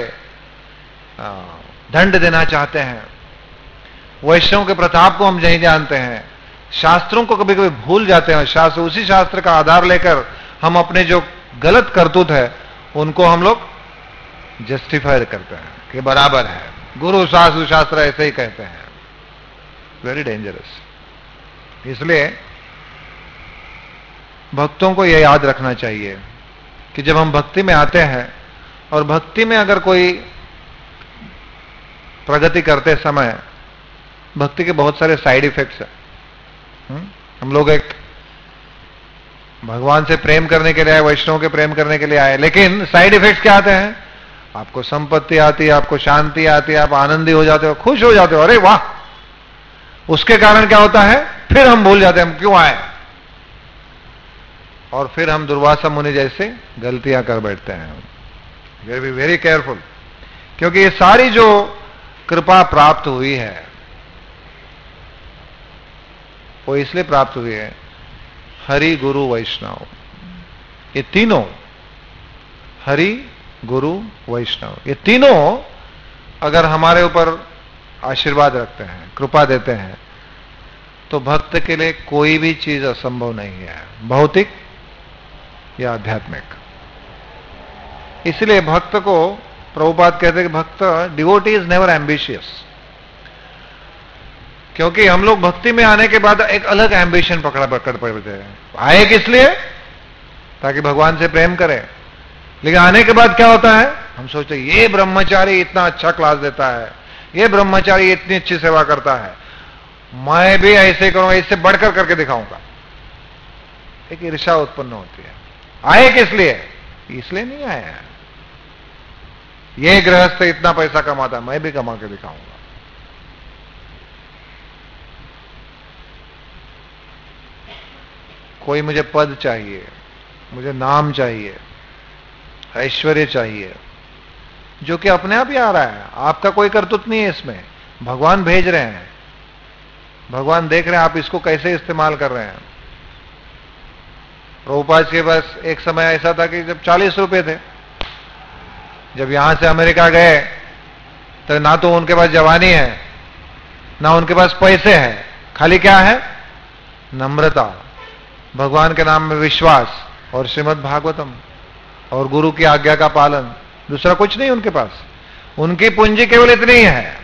दंड देना चाहते हैं, वैष्णव के प्रताप को हम नहीं जानते हैं, शास्त्रों को कभी कभी भूल जाते हैं। शास्त्र, उसी शास्त्र का आधार लेकर हम अपने जो गलत करतूत है उनको हम लोग जस्टिफाई करते हैं कि बराबर है, गुरु शास्त्र शास्त्र ऐसे ही कहते हैं। Very dangerous. इसलिए भक्तों को यह याद रखना चाहिए कि जब हम भक्ति में आते हैं और भक्ति में अगर कोई प्रगति करते समय भक्ति के बहुत सारे साइड इफेक्ट्स हैं। हम लोग एक भगवान से प्रेम करने के लिए आए, वैष्णव के प्रेम करने के लिए आए, लेकिन साइड इफेक्ट्स क्या आते हैं? आपको संपत्ति आती है, आपको शांति आती है, आप आनंदी हो जाते हो, खुश हो जाते हो, अरे वाह। उसके कारण क्या होता है? फिर हम भूल जाते हैं हम क्यों आए, और फिर हम दुर्वासा मुनि जैसे गलतियां कर बैठते हैं। वेरी वेरी केयरफुल, क्योंकि ये सारी जो कृपा प्राप्त हुई है वो इसलिए प्राप्त हुई है, हरि गुरु वैष्णव, ये तीनों, हरि गुरु वैष्णव, ये तीनों अगर हमारे ऊपर आशीर्वाद रखते हैं, कृपा देते हैं, तो भक्त के लिए कोई भी चीज असंभव नहीं है, भौतिक या आध्यात्मिक। इसलिए भक्त को प्रभुपाद कहते हैं कि भक्त, डिवोटी इज नेवर एम्बिशियस, क्योंकि हम लोग भक्ति में आने के बाद एक अलग एम्बिशन पकड़ा पकड़ पड़ते हैं। आए किस लिए? ताकि भगवान से प्रेम करें, लेकिन आने के बाद क्या होता है? हम सोचते हैं ये ब्रह्मचारी इतना अच्छा क्लास देता है, ये ब्रह्मचारी इतनी अच्छी सेवा करता है, मैं भी ऐसे करूंगा, इससे बढ़कर करके दिखाऊंगा। एक ईर्ष्या उत्पन्न होती है। आए किस लिए? इसलिए नहीं आया है, ये गृहस्थ इतना पैसा कमाता है, मैं भी कमा के दिखाऊंगा। कोई मुझे पद चाहिए, मुझे नाम चाहिए, ऐश्वर्य चाहिए, जो कि अपने आप ही आ रहा है, आपका कोई करतूत नहीं है इसमें, भगवान भेज रहे हैं, भगवान देख रहे हैं आप इसको कैसे इस्तेमाल कर रहे हैं। प्रभुपाद के पास एक समय ऐसा था कि जब चालीस रुपए थे, जब यहां से अमेरिका गए तो ना तो उनके पास जवानी है, ना उनके पास पैसे हैं, खाली क्या है? नम्रता, भगवान के नाम में विश्वास और श्रीमद् भागवतम और गुरु की आज्ञा का पालन, दूसरा कुछ नहीं उनके पास। उनकी पूंजी केवल इतनी ही है,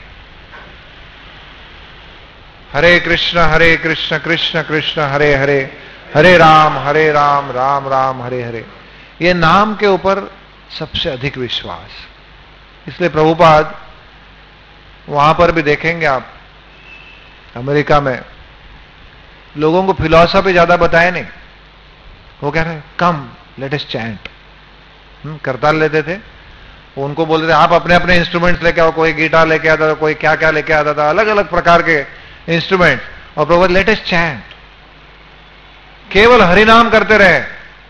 हरे कृष्ण हरे कृष्ण कृष्ण कृष्ण हरे हरे, हरे राम हरे राम राम राम हरे हरे। ये नाम के ऊपर सबसे अधिक विश्वास। इसलिए प्रभुपाद, वहां पर भी देखेंगे आप अमेरिका में, लोगों को फिलॉसफी ज्यादा बताए नहीं, वो कह रहे कम लेट अस चैंट, करताल लेते थे, उनको बोलते थे आप अपने अपने इंस्ट्रूमेंट्स लेके आओ, कोई गिटार लेके आता था, कोई क्या क्या लेके आता था, अलग अलग प्रकार के इंस्ट्रूमेंट, और प्रभुपाद लेट अस चैंट, केवल हरिनाम करते रहे।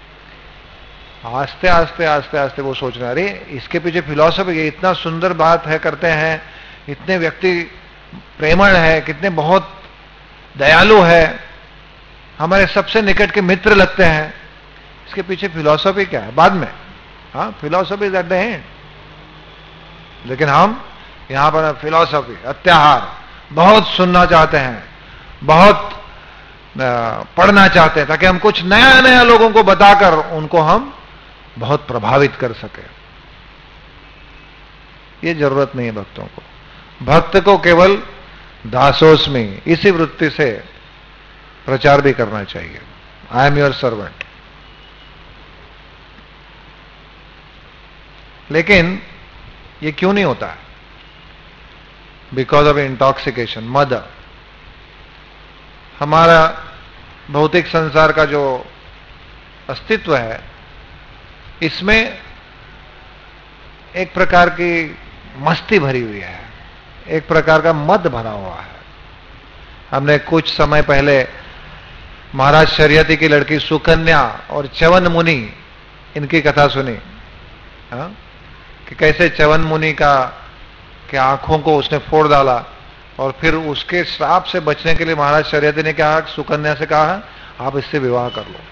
आस्ते आस्ते आस्ते आस्ते वो सोच रहे, अरे इसके पीछे फिलॉसफी है, इतना सुंदर बात है करते हैं, इतने व्यक्ति प्रेमळ है, कितने बहुत दयालु है, हमारे सबसे निकट के मित्र लगते हैं, इसके पीछे फिलॉसफी क्या है? बाद में, हाँ philosophy is at the end. लेकिन हम यहां पर फिलॉसफी, अत्याहार बहुत सुनना चाहते हैं, बहुत पढ़ना चाहते हैं, ताकि हम कुछ नया नया लोगों को बताकर उनको हम बहुत प्रभावित कर सके। ये जरूरत नहीं है भक्तों को। भक्त को केवल दासोस में इसी वृत्ति से प्रचार भी करना चाहिए, आई एम योर सर्वेंट। लेकिन ये क्यों नहीं होता है? बिकॉज ऑफ इंटॉक्सिकेशन, मद। हमारा भौतिक संसार का जो अस्तित्व है, इसमें एक प्रकार की मस्ती भरी हुई है, एक प्रकार का मद भरा हुआ है। हमने कुछ समय पहले महाराज शरियती की लड़की सुकन्या और च्यवन मुनि इनकी कथा सुनी, हा? कि कैसे च्यवन मुनि का कि आंखों को उसने फोड़ डाला और फिर उसके श्राप से बचने के लिए महाराज शरियती ने कहा, सुकन्या से कहा आप इससे विवाह कर लो।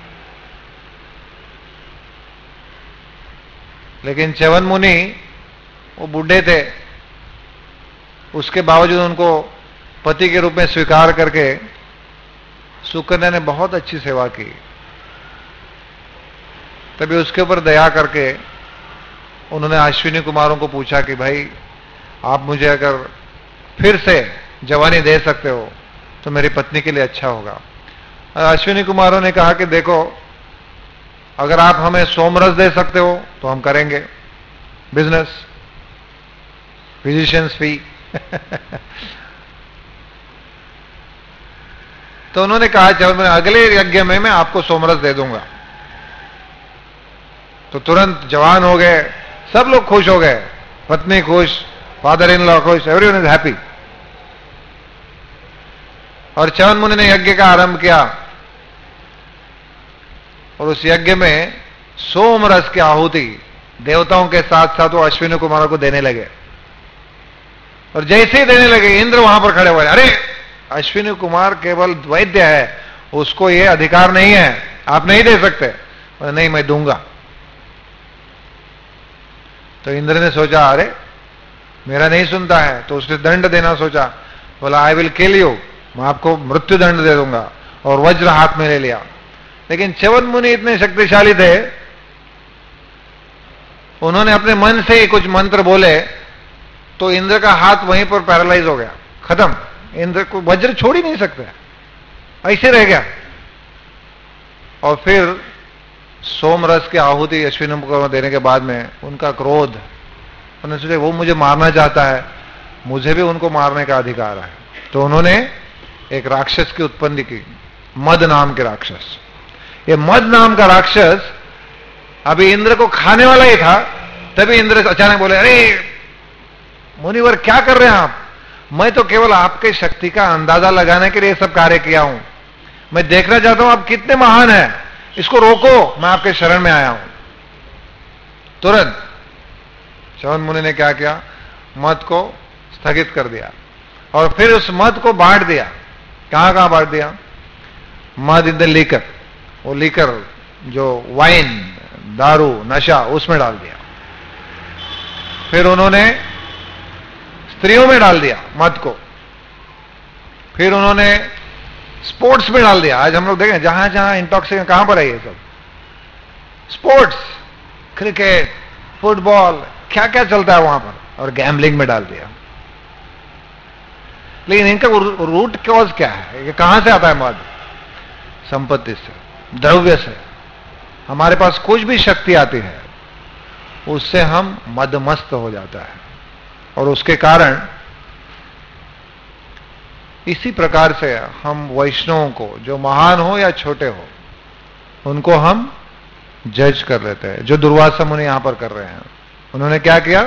लेकिन च्यवन मुनि वो बूढ़े थे, उसके बावजूद उनको पति के रूप में स्वीकार करके सुकन्या ने बहुत अच्छी सेवा की। तभी उसके ऊपर दया करके उन्होंने अश्विनी कुमारों को पूछा कि भाई आप मुझे अगर फिर से जवानी दे सकते हो तो मेरी पत्नी के लिए अच्छा होगा। अश्विनी कुमारों ने कहा कि देखो, अगर आप हमें सोमरस दे सकते हो तो हम करेंगे बिजनेस, फिजिशियंस फी। तो उन्होंने कहा चलो मैं अगले यज्ञ में मैं आपको सोमरस दे दूंगा। तो तुरंत जवान हो गए, सब लोग खुश हो गए, पत्नी खुश, फादर इन लॉ खुश, एवरीवन इज हैप्पी। और च्यवन मुनि ने यज्ञ का आरंभ किया और उस यज्ञ में सोमरस की आहुति देवताओं के साथ साथ वो अश्विनी कुमारों को देने लगे। और जैसे ही देने लगे इंद्र वहां पर खड़े हुए, अरे अश्विनी कुमार केवल वैद्य है, उसको ये अधिकार नहीं है, आप नहीं दे सकते। और नहीं, मैं दूंगा। तो इंद्र ने सोचा अरे मेरा नहीं सुनता है, तो उसने दंड देना सोचा, बोला आई विल किल यू, मैं आपको मृत्यु दंड दे दूंगा, और वज्र हाथ में ले लिया। लेकिन च्यवन मुनि इतने शक्तिशाली थे, उन्होंने अपने मन से ही कुछ मंत्र बोले तो इंद्र का हाथ वहीं पर पैरालाइज हो गया, खत्म। इंद्र को वज्र छोड़ ही नहीं सकते, ऐसे रह गया। और फिर सोमरस की आहुति अश्विनी को देने के बाद में उनका क्रोध, उन्होंने सोचा वो मुझे मारना चाहता है, मुझे भी उनको मारने का अधिकार है। तो उन्होंने एक राक्षस की उत्पत्ति की, मद नाम के राक्षस। ये मद नाम का राक्षस अभी इंद्र को खाने वाला ही था। तभी इंद्र अचानक बोले, अरे मुनिवर क्या कर रहे हैं आप, मैं तो केवल आपके शक्ति का अंदाजा लगाने के लिए सब कार्य किया हूं, मैं देखना चाहता हूं आप कितने महान हैं, इसको रोको, मैं आपके शरण में आया हूं। तुरंत च्यवन मुनि ने क्या किया, मद को स्थगित कर दिया और फिर उस मद को बांट दिया। कहां कहां बांट दिया, मद इन द लीकर, वो लीकर जो वाइन, दारू, नशा, उसमें डाल दिया। फिर उन्होंने स्त्रियों में डाल दिया मद को, फिर उन्होंने स्पोर्ट्स में डाल दिया। आज हम लोग देखें जहां जहां इंटॉक्सिकेशन कहां पर है, ये सब स्पोर्ट्स, क्रिकेट, फुटबॉल, क्या क्या चलता है वहां पर, और गैम्बलिंग में डाल दिया। लेकिन इनका रूट कॉज क्या है, ये कहां से आता है मद, संपत्ति से, द्रव्य से। हमारे पास कुछ भी शक्ति आती है उससे हम मदमस्त हो जाता है, और उसके कारण इसी प्रकार से हम वैष्णवों को, जो महान हो या छोटे हो, उनको हम जज कर लेते हैं, जो दुर्वासा मुनि यहां पर कर रहे हैं। उन्होंने क्या किया,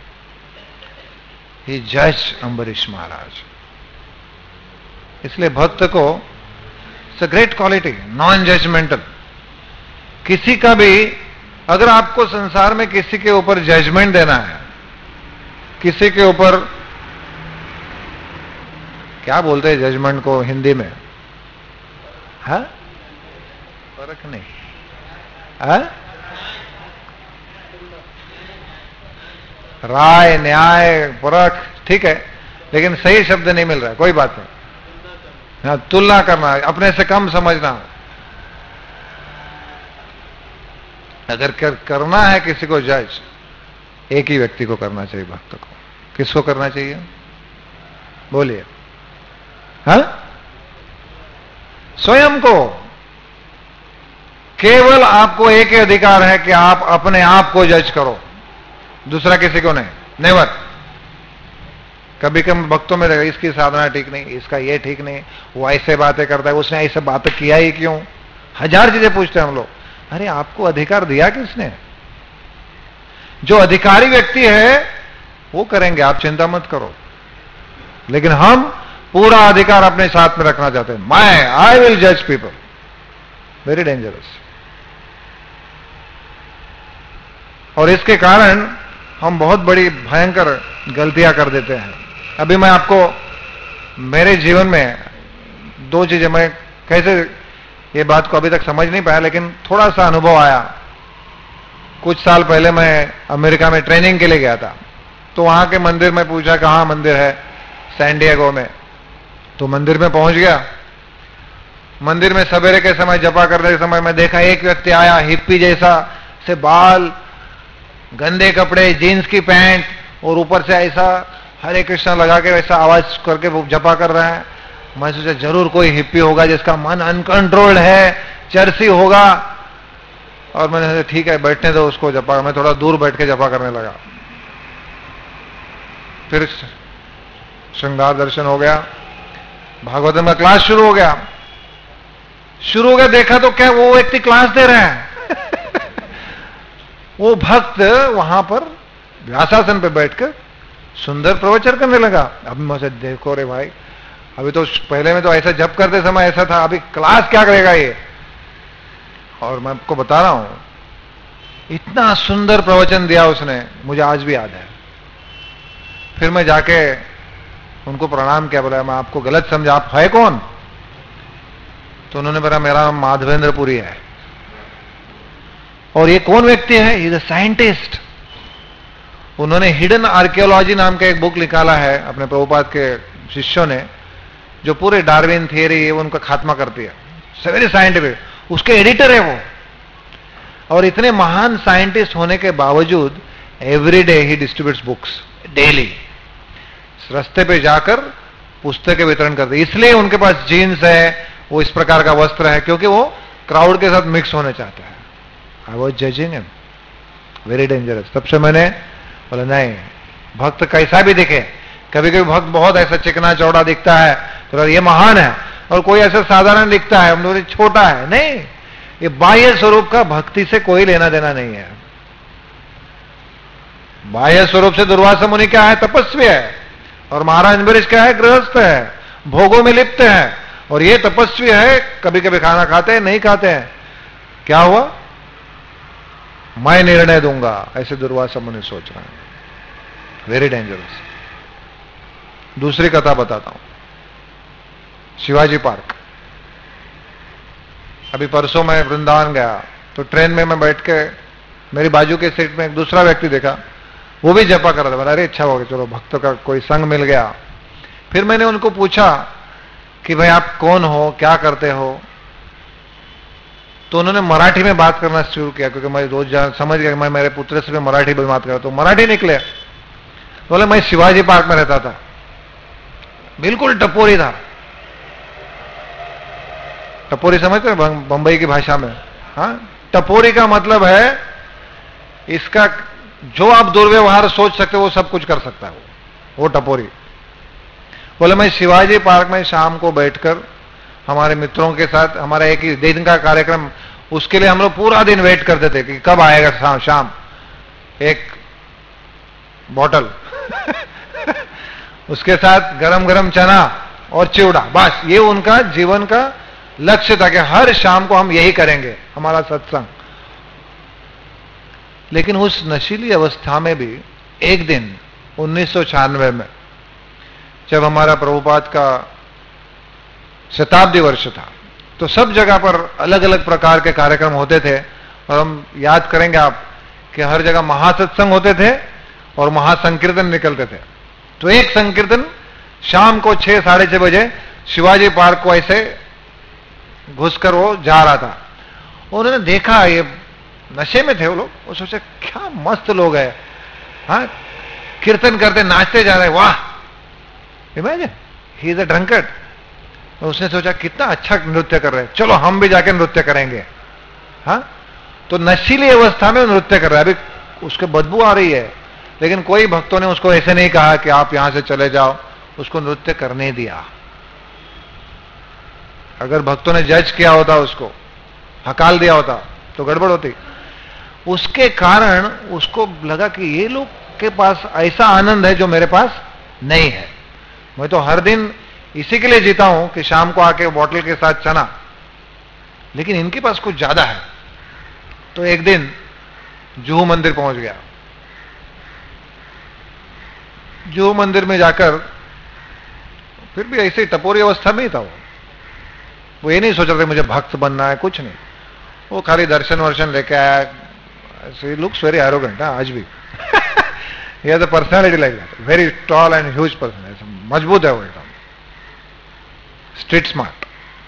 ही जज अम्बरीश महाराज। इसलिए भक्त को it's a great quality, non judgmental. किसी का भी, अगर आपको संसार में किसी के ऊपर जजमेंट देना है, किसी के ऊपर, क्या बोलते हैं जजमेंट को हिंदी में, है फर्क नहीं है, राय, न्याय, परख, ठीक है, लेकिन सही शब्द नहीं मिल रहा है, कोई बात नहीं। हाँ, तुलना करना, अपने से कम समझना। अगर कर, करना है किसी को जज, एक ही व्यक्ति को करना चाहिए, भक्त को। किसको करना चाहिए, बोलिए, हाँ, स्वयं को। केवल आपको एक ही अधिकार है कि आप अपने आप को जज करो, दूसरा किसी को नहीं, नेवर। कभी कभी भक्तों में रहेगा, इसकी साधना ठीक नहीं, इसका ये ठीक नहीं, वो ऐसे बातें करता है, उसने ऐसे बातें किया ही क्यों, हजार चीजें पूछते हैं हम लोग। अरे आपको अधिकार दिया किसने, जो अधिकारी व्यक्ति है वो करेंगे, आप चिंता मत करो। लेकिन हम पूरा अधिकार अपने साथ में रखना चाहते हैं। मैं आई विल जज पीपल, वेरी डेंजरस। और इसके कारण हम बहुत बड़ी भयंकर गलतियां कर देते हैं। अभी मैं आपको मेरे जीवन में दो चीजें, मैं कैसे ये बात को अभी तक समझ नहीं पाया, लेकिन थोड़ा सा अनुभव आया। कुछ साल पहले मैं अमेरिका में ट्रेनिंग के लिए गया था, तो वहां के मंदिर में पूछा कहाँ मंदिर है, सैन डिएगो में। तो मंदिर में पहुंच गया। मंदिर में सवेरे के समय जपा करने के समय मैं देखा एक व्यक्ति आया, हिप्पी जैसा से बाल, गंदे कपड़े, जीन्स की पैंट और ऊपर से ऐसा हरे कृष्ण लगा के वैसा आवाज करके वो जपा कर रहा है। मैं सोचा जरूर कोई हिप्पी होगा जिसका मन अनकंट्रोल्ड है, चर्सी होगा। और मैंने सोचा ठीक है बैठने दो उसको जपा। मैं थोड़ा दूर बैठ के जपा करने लगा। फिर श्रृंगार दर्शन हो गया, भागवतम का क्लास शुरू हो गया। शुरू हो गया, देखा तो क्या वो व्यक्ति क्लास दे रहा है। वो भक्त वहां पर व्यासासन पे बैठकर सुंदर प्रवचन करने लगा। अब मुझे देखो रे भाई, अभी तो पहले में तो ऐसा जप करते समय ऐसा था, अभी क्लास क्या करेगा ये। और मैं आपको बता रहा हूं, इतना सुंदर प्रवचन दिया उसने, मुझे आज भी याद है। फिर मैं जाके उनको प्रणाम किया, बोला मैं आपको गलत समझा, आप है कौन? तो उन्होंने बोला मेरा नाम माधवेंद्र पुरी है। और ये कौन व्यक्ति है? Is a scientist. उन्होंने हिडन आर्कियोलॉजी नाम का एक बुक निकाला है अपने प्रभुपाद के शिष्यों ने, जो पूरे डार्विन थियरी उनका खात्मा करती है, वेरी साइंटिफिक। उसके एडिटर है वो। और इतने महान साइंटिस्ट होने के बावजूद every day he distributes books daily. रास्ते पे जाकर पुस्तकें वितरण करते, इसलिए उनके पास जीन्स है, वो इस प्रकार का वस्त्र है, क्योंकि वो क्राउड के साथ मिक्स होने चाहता है। I was judging him, very dangerous. तब से मैंने बोला नहीं, भक्त कैसा भी दिखे, कभी कभी भक्त बहुत ऐसा चिकना चौड़ा दिखता है तो ये महान है, और कोई ऐसा साधारण दिखता है हम लोग छोटा है। नहीं, ये बाह्य स्वरूप का भक्ति से कोई लेना देना नहीं है। बाह्य स्वरूप से दुर्वासा मुनि क्या है? तपस्वी है। और महाराज अम्बरीश क्या है? गृहस्थ है, भोगों में लिप्त है। और ये तपस्वी है, कभी कभी खाना खाते हैं, नहीं खाते हैं। क्या हुआ? मैं निर्णय दूंगा, ऐसे दुर्वासा मुनि सोच रहा है। Very dangerous. दूसरी कथा बताता हूं, शिवाजी पार्क। अभी परसों मैं वृंदावन गया, तो ट्रेन में मैं बैठ के मेरी बाजू के सीट में एक दूसरा व्यक्ति देखा, वो भी जपा कर रहा था। बोला अरे अच्छा हो गया, चलो भक्तों का कोई संग मिल गया। फिर मैंने उनको पूछा कि भाई आप कौन हो, क्या करते हो? तो उन्होंने मराठी में बात करना शुरू किया, क्योंकि मैं रोज समझ गया मैं मेरे पुत्र से मराठी में बात कर, तो मराठी निकले। बोले मैं शिवाजी पार्क में रहता था। बिल्कुल टपोरी था। टपोरी समझते हैं बंबई की भाषा में? हाँ, टपोरी का मतलब है इसका जो आप दुर्व्यवहार सोच सकते हो वो सब कुछ कर सकता है वो, वो टपोरी। बोले मैं शिवाजी पार्क में शाम को बैठकर हमारे मित्रों के साथ, हमारा एक ही दिन का कार्यक्रम, उसके लिए हम लोग पूरा दिन वेट करते थे कि कब आएगा शाम शाम एक बॉटल उसके साथ गरम गरम चना और चिवड़ा। बस ये उनका जीवन का लक्ष्य था कि हर शाम को हम यही करेंगे, हमारा सत्संग। लेकिन उस नशीली अवस्था में भी एक दिन उन्नीस सौ छियानवे में, जब हमारा प्रभुपाद का शताब्दी वर्ष था, तो सब जगह पर अलग अलग प्रकार के कार्यक्रम होते थे। और हम याद करेंगे आप कि हर जगह महासत्संग होते थे और महासंकीर्तन निकलते थे। तो एक संकीर्तन शाम को छह साढ़े छह बजे शिवाजी पार्क को ऐसे घुसकर वो जा रहा था। उन्होंने देखा ये नशे में थे वो लोग, वो सोचे क्या मस्त लोग हैं, हाँ कीर्तन करते नाचते जा रहे, वाह imagine he is a drunkard. तो उसने सोचा कितना अच्छा नृत्य कर रहे हैं, चलो हम भी जाके नृत्य करेंगे। हाँ, तो नशीली अवस्था में नृत्य कर रहा है। अभी उसके बदबू आ रही है, लेकिन कोई भक्तों ने उसको ऐसे नहीं कहा कि आप यहां से चले जाओ, उसको नृत्य करने दिया। अगर भक्तों ने जज किया होता, उसको हकाल दिया होता, तो गड़बड़ होती। उसके कारण उसको लगा कि ये लोग के पास ऐसा आनंद है जो मेरे पास नहीं है। मैं तो हर दिन इसी के लिए जीता हूं कि शाम को आके बॉटल के साथ चना, लेकिन इनके पास कुछ ज्यादा है। तो एक दिन जुहू मंदिर पहुंच गया। जुहू मंदिर में जाकर फिर भी ऐसे टपोरी अवस्था में ही था वो वो ये नहीं सोच रहे थे मुझे भक्त बनना है, कुछ नहीं। वो खाली दर्शन वर्शन लेके आया। ऐसे लुक्स वेरी एरोगेंट, आज भी he has a personality like that, very tall and huge person, मजबूत है वो एकदम, स्ट्रीट स्मार्ट।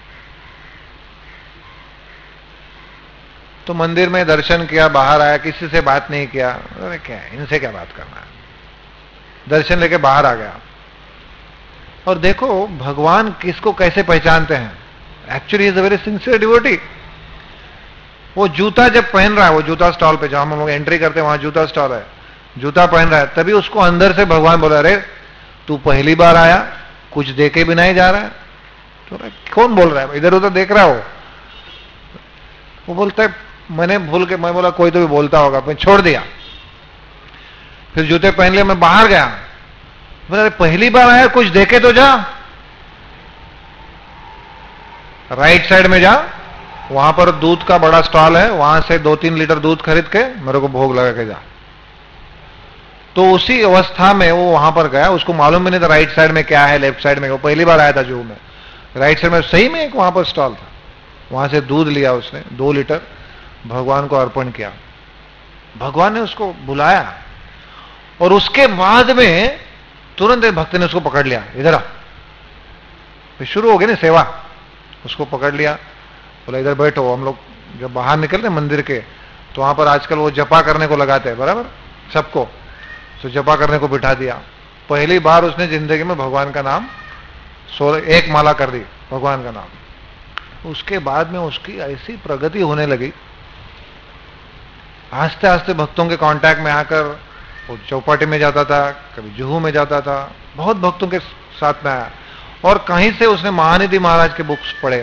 तो मंदिर में दर्शन किया, बाहर आया, किसी से बात नहीं किया। अरे क्या है, इनसे क्या बात करना है। दर्शन लेके बाहर आ गया। और देखो भगवान किसको कैसे पहचानते हैं। Actually is a very sincere devotee. वो जूता जब पहन रहा है, वो जूता स्टॉल पे जहां हम लोग एंट्री करते हैं वहां जूता स्टॉल है, जूता पहन रहा है, तभी उसको अंदर से भगवान बोला, अरे तू पहली बार आया, कुछ देखे बिना ही जा रहा है। तो कौन बोल रहा है, इधर उधर देख रहा हो। वो बोलता है मैंने भूल के, मैं बोला कोई तो भी बोलता होगा, मैं छोड़ दिया। फिर जूते पहन लिए, मैं बाहर गया। बोला पहली बार आया, कुछ देखे तो जा, राइट साइड में जा, वहां पर दूध का बड़ा स्टॉल है, वहां से दो तीन लीटर दूध खरीद के मेरे को भोग लगा के जा। तो उसी अवस्था में वो वहां पर गया, उसको मालूम भी नहीं था राइट साइड में क्या है, लेफ्ट साइड में। वो पहली बार आया था जुहू में। राइट साइड में सही में एक वहां पर स्टॉल था, वहां से दूध लिया उसने, दो लीटर भगवान को अर्पण किया। भगवान ने उसको बुलाया और उसके बाद में तुरंत भक्त ने उसको पकड़ लिया, इधर आ। फिर शुरू हो गई ना सेवा। उसको पकड़ लिया, बोला इधर बैठो। हम लोग जब बाहर निकलते मंदिर के तो वहां पर आजकल वो जपा करने को लगाते हैं, बराबर सबको, तो जपा करने को बिठा दिया। पहली बार उसने जिंदगी में भगवान का नाम सोलह एक माला कर दी, भगवान का नाम। उसके बाद में उसकी ऐसी प्रगति होने लगी, आस्ते आस्ते भक्तों के कांटेक्ट में आकर वो चौपाटी में जाता था, कभी जुहू में जाता था, बहुत भक्तों के साथ में आया। और कहीं से उसने महानिधि महाराज के बुक्स पढ़े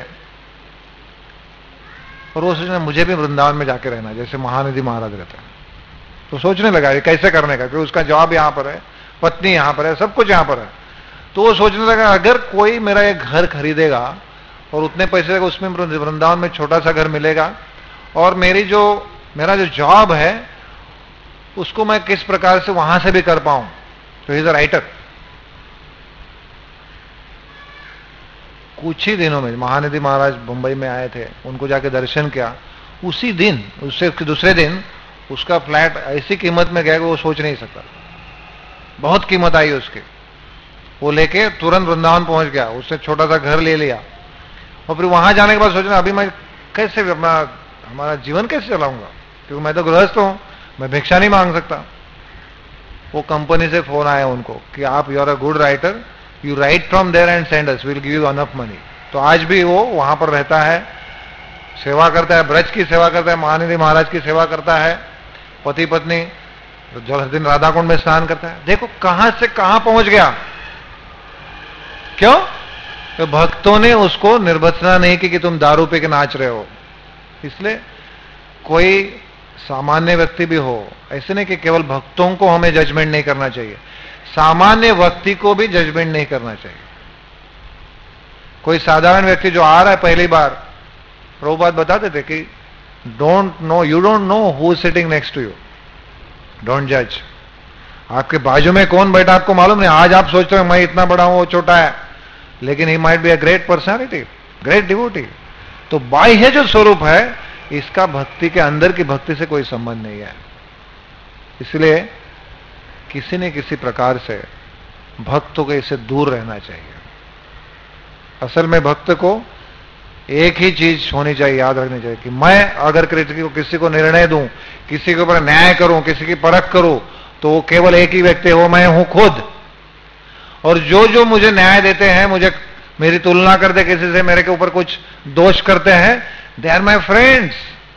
और वो सोचने मुझे भी वृंदावन में जाके रहना जैसे महानिधि महाराज रहते हैं। तो सोचने लगा ये कैसे करने का, क्योंकि उसका जॉब यहां पर है, पत्नी यहां पर है, सब कुछ यहां पर है। तो वो सोचने लगा अगर कोई मेरा एक घर खरीदेगा और उतने पैसे उसमें वृंदावन में छोटा सा घर मिलेगा, और मेरी जो मेरा जो जॉब है उसको मैं किस प्रकार से वहां से भी कर पाऊं। तो इज अ राइटर। कुछ ही दिनों में महानिधि महाराज मुंबई में आए थे, उनको जाके दर्शन किया। उसी दिन, उससे दूसरे दिन उसका फ्लैट ऐसी कीमत में गया कि वो सोच नहीं सकता, बहुत कीमत आई उसकी। वो लेके तुरंत वृंदावन पहुंच गया, उससे छोटा सा घर ले लिया। और फिर वहां जाने के बाद सोचना अभी मैं कैसे अपना हमारा जीवन कैसे चलाऊंगा, क्योंकि मैं तो गृहस्थ हूं, मैं भिक्षा नहीं मांग सकता। वो कंपनी से फोन आया उनको कि आप you are a good writer, you write from there and send us, will give you enough money. तो आज भी वो वहां पर रहता है, सेवा करता है, ब्रज की सेवा करता है, महानिधि महाराज की सेवा करता है, पति पत्नी जो हर दिन राधा कुंड में स्नान करता है। देखो कहां से कहां पहुंच गया। क्यों? तो भक्तों ने उसको निर्भत्सना नहीं की कि तुम दारू पी के नाच रहे हो। इसलिए कोई सामान्य व्यक्ति भी हो, ऐसे नहीं कि केवल भक्तों को हमें जजमेंट नहीं करना चाहिए, सामान्य व्यक्ति को भी जजमेंट नहीं करना चाहिए। कोई साधारण व्यक्ति जो आ रहा है पहली बार, प्रभुपाद बताते थे कि don't know, you don't know who is sitting next to you, don't जज। आपके बाजू में कौन बैठा आपको मालूम नहीं। आज आप सोचते हो मैं इतना बड़ा हूं, वो छोटा है, लेकिन he might be a great personality, great devotee. तो बाह्य जो स्वरूप है इसका भक्ति के अंदर की भक्ति से कोई संबंध नहीं है। इसलिए किसी न किसी प्रकार से भक्तों को इससे दूर रहना चाहिए। असल में भक्त को एक ही चीज होनी चाहिए, याद रखनी चाहिए कि मैं अगर किसी को किसी को निर्णय दूं, किसी के ऊपर न्याय करूं, किसी की परख करूं, तो वो केवल एक ही व्यक्ति हो, मैं हूं खुद। और जो जो मुझे न्याय देते हैं, मुझे मेरी तुलना करते किसी से, मेरे के ऊपर कुछ दोष करते हैं, दे आर माई फ्रेंड्स,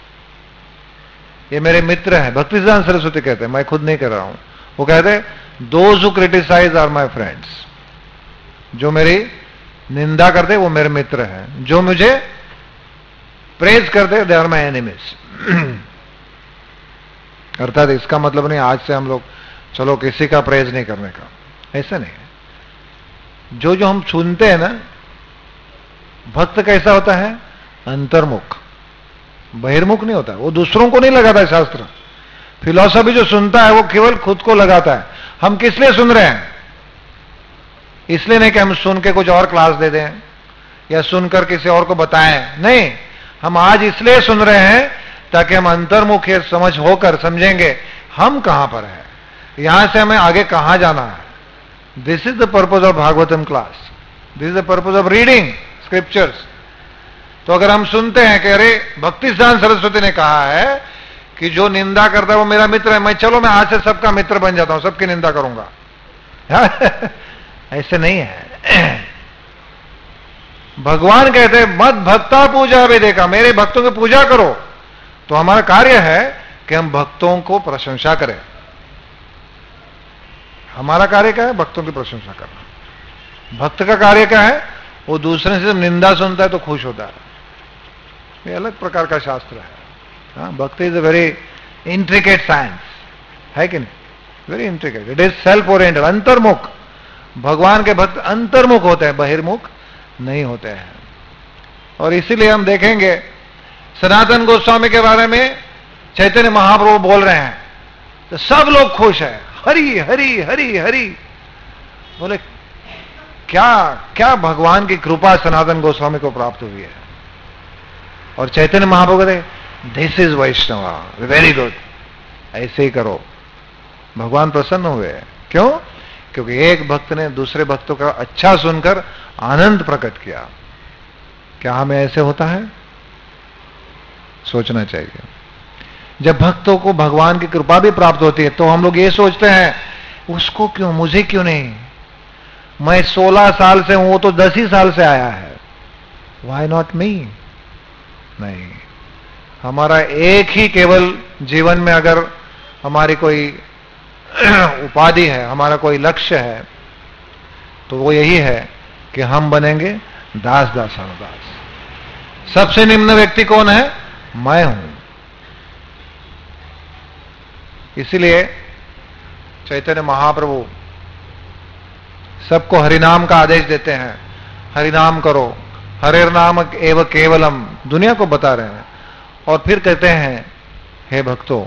ये मेरे मित्र हैं। भक्तिसिद्धांत सरस्वती कहते हैं, मैं खुद नहीं कर रहा हूं, वो कहते हैं those who criticize are my friends. जो मेरी निंदा करते वो मेरे मित्र हैं, जो मुझे प्रेज करते दे आर माई एनिमीज। अर्थात इसका मतलब नहीं आज से हम लोग चलो किसी का प्रेज नहीं करने का, ऐसा नहीं है। जो जो हम सुनते हैं ना, भक्त कैसा होता है? अंतर्मुख, बहिर्मुख नहीं होता। वो दूसरों को नहीं लगाता शास्त्र। फिलॉसफी जो सुनता है वो केवल खुद को लगाता है। हम किस लिए सुन रहे हैं? इसलिए नहीं कि हम सुन के कुछ और क्लास दे दें या सुनकर किसी और को बताएं, नहीं। हम आज इसलिए सुन रहे हैं ताकि हम अंतर्मुख समझ होकर समझेंगे हम कहां पर है, यहां से हमें आगे कहां जाना है। This is the purpose of Bhagavatam class, this is the purpose of reading scriptures. तो अगर हम सुनते हैं कि अरे भक्ति सिद्धांत सरस्वती ने कहा है कि जो निंदा करता है वो मेरा मित्र है, मैं चलो मैं आज से सबका मित्र बन जाता हूं, सबकी निंदा करूंगा, ऐसे नहीं है। भगवान कहते हैं मत भक्ता पूजा भी देखा, मेरे भक्तों की पूजा करो। तो हमारा कार्य है कि हम भक्तों को प्रशंसा करें। हमारा कार्य क्या है? भक्तों की प्रशंसा करना। भक्त का कार्य क्या है? वो दूसरे से निंदा सुनता है तो खुश होता है। ये अलग प्रकार का शास्त्र है। हाँ, bhakti is a very intricate science, है कि नहीं? Very intricate. It is self oriented, अंतर्मुख। भगवान के भक्त अंतर्मुख होते हैं, बहिर्मुख नहीं होते हैं। और इसीलिए हम देखेंगे सनातन गोस्वामी के बारे में चैतन्य महाप्रभु बोल रहे हैं तो सब लोग खुश हैं, हरि हरि हरि हरि। बोले क्या क्या भगवान की कृपा सनातन गोस्वामी को प्राप्त हुई है। और चैतन्य महाप्रभु कहते this is Vaishnava, very good, ऐसे ही करो। भगवान प्रसन्न हुए। क्यों? क्योंकि एक भक्त ने दूसरे भक्तों का अच्छा सुनकर आनंद प्रकट किया। क्या हमें ऐसे होता है? सोचना चाहिए। जब भक्तों को भगवान की कृपा भी प्राप्त होती है तो हम लोग ये सोचते हैं उसको क्यों, मुझे क्यों नहीं? मैं सोलह साल से हूं, वो तो दस ही साल से आया है, व्हाई नॉट मी? नहीं, हमारा एक ही केवल जीवन में अगर हमारी कोई उपाधि है, हमारा कोई लक्ष्य है, तो वो यही है कि हम बनेंगे दास दासानुदास। सबसे निम्न व्यक्ति कौन है? मैं हूं। इसीलिए चैतन्य महाप्रभु सबको हरिनाम का आदेश देते हैं। हरिनाम करो, हरे नाम एव केवलम, दुनिया को बता रहे हैं। और फिर कहते हैं हे भक्तों,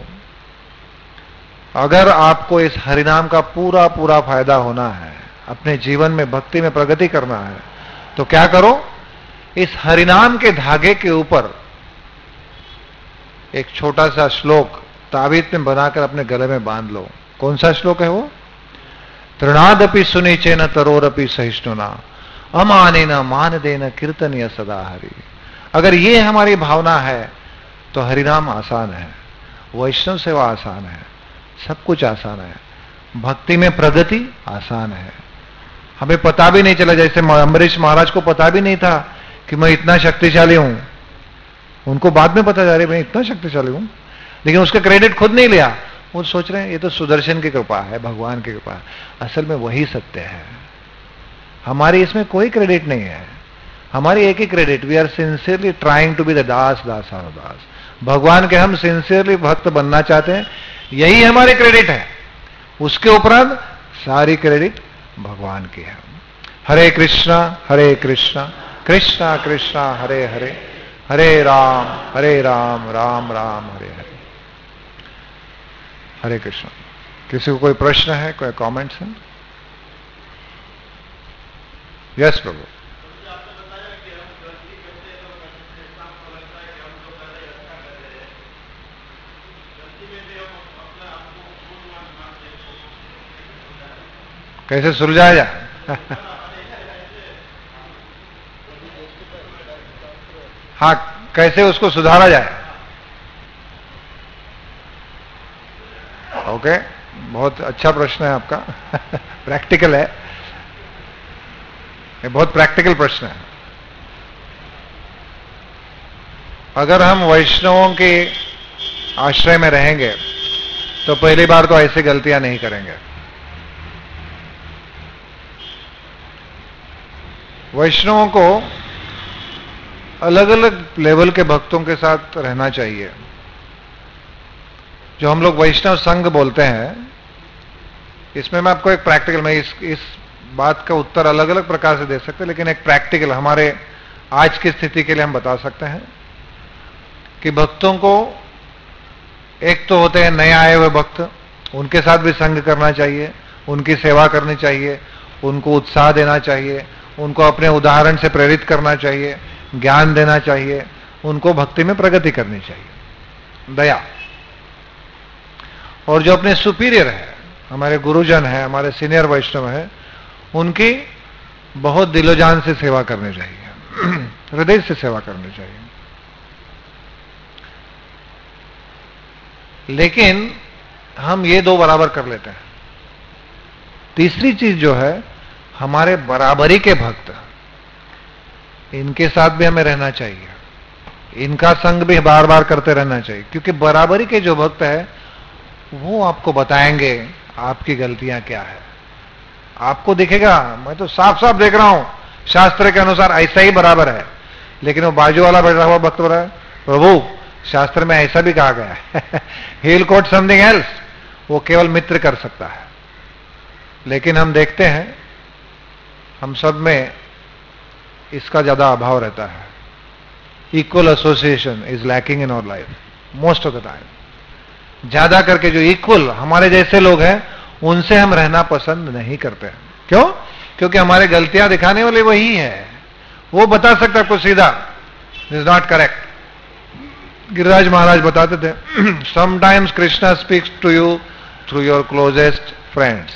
अगर आपको इस हरिनाम का पूरा पूरा फायदा होना है, अपने जीवन में भक्ति में प्रगति करना है, तो क्या करो? इस हरिनाम के धागे के ऊपर एक छोटा सा श्लोक ताबीज में बनाकर अपने गले में बांध लो। कौन सा श्लोक है वो? तृणादपि सुनीचे न तरोरपि सहिष्णुना अमाने न मान देना कीर्तनीय सदा हरि। अगर ये हमारी भावना है तो हरिनाम आसान है, वैष्णव सेवा आसान है, सब कुछ आसान है, भक्ति में प्रगति आसान है। हमें पता भी नहीं चला, जैसे अम्बरीश महाराज को पता भी नहीं था कि मैं इतना शक्तिशाली हूं। उनको बाद में पता जा रहा है मैं इतना शक्तिशाली हूं, लेकिन उसका क्रेडिट खुद नहीं लिया। वो सोच रहे हैं ये तो सुदर्शन की कृपा है, भगवान की कृपा है। असल में वही सत्य है, हमारी इसमें कोई क्रेडिट नहीं है। हमारी एक ही credit, we are sincerely trying to be the dasa dasanudasa. भगवान के हम सिंसियरली भक्त बनना चाहते हैं, यही हमारे क्रेडिट है। उसके उपरांत सारी क्रेडिट भगवान की है। हरे कृष्णा हरे कृष्णा कृष्णा कृष्णा हरे हरे, हरे राम हरे राम राम राम हरे हरे। हरे कृष्ण। किसी को कोई प्रश्न है, कोई कमेंट्स है? यस प्रभु। कैसे सुलझाया जाए? हाँ, कैसे उसको सुधारा जाए? ओके okay, बहुत अच्छा प्रश्न है आपका। प्रैक्टिकल है, ये बहुत प्रैक्टिकल प्रश्न है। अगर हम वैष्णवों के आश्रय में रहेंगे तो पहली बार तो ऐसी गलतियां नहीं करेंगे। वैष्णवों को अलग अलग लेवल के भक्तों के साथ रहना चाहिए। जो हम लोग वैष्णव संघ बोलते हैं, इसमें मैं आपको एक प्रैक्टिकल, मैं इस इस बात का उत्तर अलग अलग प्रकार से दे सकते हैं, लेकिन एक प्रैक्टिकल हमारे आज की स्थिति के लिए हम बता सकते हैं कि भक्तों को, एक तो होते हैं नए आए हुए भक्त, उनके साथ भी संग करना चाहिए, उनकी सेवा करनी चाहिए, उनको उत्साह देना चाहिए, उनको अपने उदाहरण से प्रेरित करना चाहिए, ज्ञान देना चाहिए, उनको भक्ति में प्रगति करनी चाहिए, दया। और जो अपने सुपीरियर है, हमारे गुरुजन है, हमारे सीनियर वैष्णव है, उनकी बहुत दिलोजान से सेवा करनी चाहिए, हृदय से सेवा करनी चाहिए। लेकिन हम ये दो बराबर कर लेते हैं। तीसरी चीज जो है, हमारे बराबरी के भक्त, इनके साथ भी हमें रहना चाहिए, इनका संग भी बार बार करते रहना चाहिए, क्योंकि बराबरी के जो भक्त है वो आपको बताएंगे आपकी गलतियां क्या है। आपको दिखेगा, मैं तो साफ साफ देख रहा हूं शास्त्र के अनुसार ऐसा ही बराबर है, लेकिन वो बाजू वाला बैठा हुआ भक्त बोल रहा है, प्रभु शास्त्र में ऐसा भी कहा गया है he will quote something else. वो केवल मित्र कर सकता है। लेकिन हम देखते हैं हम सब में इसका ज्यादा अभाव रहता है। Equal association is lacking in our life most of the time. ज्यादा करके जो इक्वल हमारे जैसे लोग हैं, उनसे हम रहना पसंद नहीं करते हैं। क्यों? क्योंकि हमारे गलतियां दिखाने वाले वही है, वो बता सकता कुछ सीधा, this is not correct. Giriraj Maharaj बताते थे, sometimes Krishna speaks to you through your closest friends.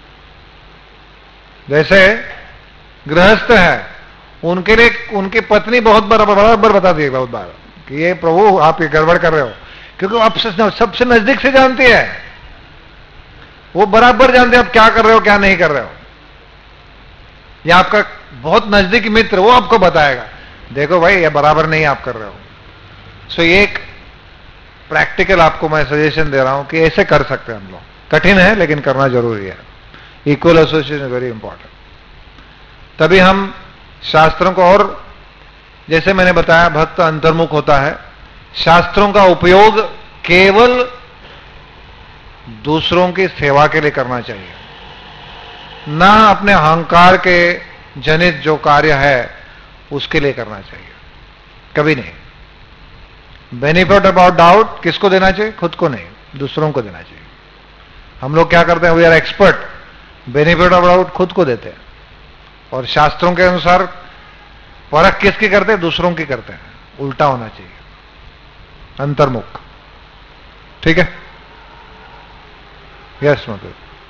जैसे गृहस्थ है, उनके लिए उनकी पत्नी बहुत बार बराबर बताती है, बहुत बार कि ये प्रभु आप ये गड़बड़ कर रहे हो, क्योंकि आप सबसे नजदीक से जानती है, वो बराबर जानते हैं आप क्या कर रहे हो क्या नहीं कर रहे हो। या आपका बहुत नजदीकी मित्र, वो आपको बताएगा, देखो भाई ये बराबर नहीं आप कर रहे हो। सो so, ये एक प्रैक्टिकल आपको मैं सजेशन दे रहा हूं कि ऐसे कर सकते हैं हम लोग। कठिन है लेकिन करना जरूरी है। Equal association very important. तभी हम शास्त्रों को, और जैसे मैंने बताया भक्त अंतर्मुख होता है, शास्त्रों का उपयोग केवल दूसरों की सेवा के लिए करना चाहिए, ना अपने अहंकार के जनित जो कार्य है उसके लिए करना चाहिए, कभी नहीं। बेनिफिट अबाउट डाउट किसको देना चाहिए? खुद को नहीं, दूसरों को देना चाहिए। हम लोग क्या करते हैं, we are expert, benefit of doubt खुद को देते हैं, और शास्त्रों के अनुसार परख किसकी करते हैं? दूसरों की करते हैं। उल्टा होना चाहिए, अंतर्मुख। ठीक है? यस मतलब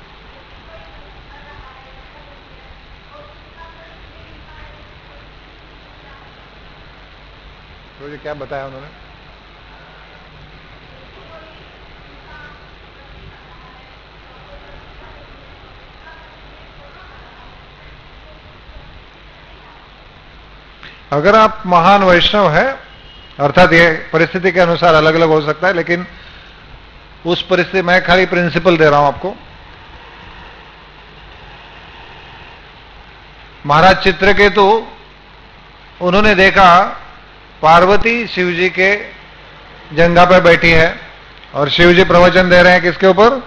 तो ये क्या बताया उन्होंने? अगर आप महान वैष्णव है, अर्थात ये परिस्थिति के अनुसार अलग अलग हो सकता है, लेकिन उस परिस्थिति मैं खाली प्रिंसिपल दे रहा हूं आपको। महाराज चित्रकेतु, उन्होंने देखा पार्वती शिव जी के जंगा पर बैठी है और शिव जी प्रवचन दे रहे हैं किसके ऊपर?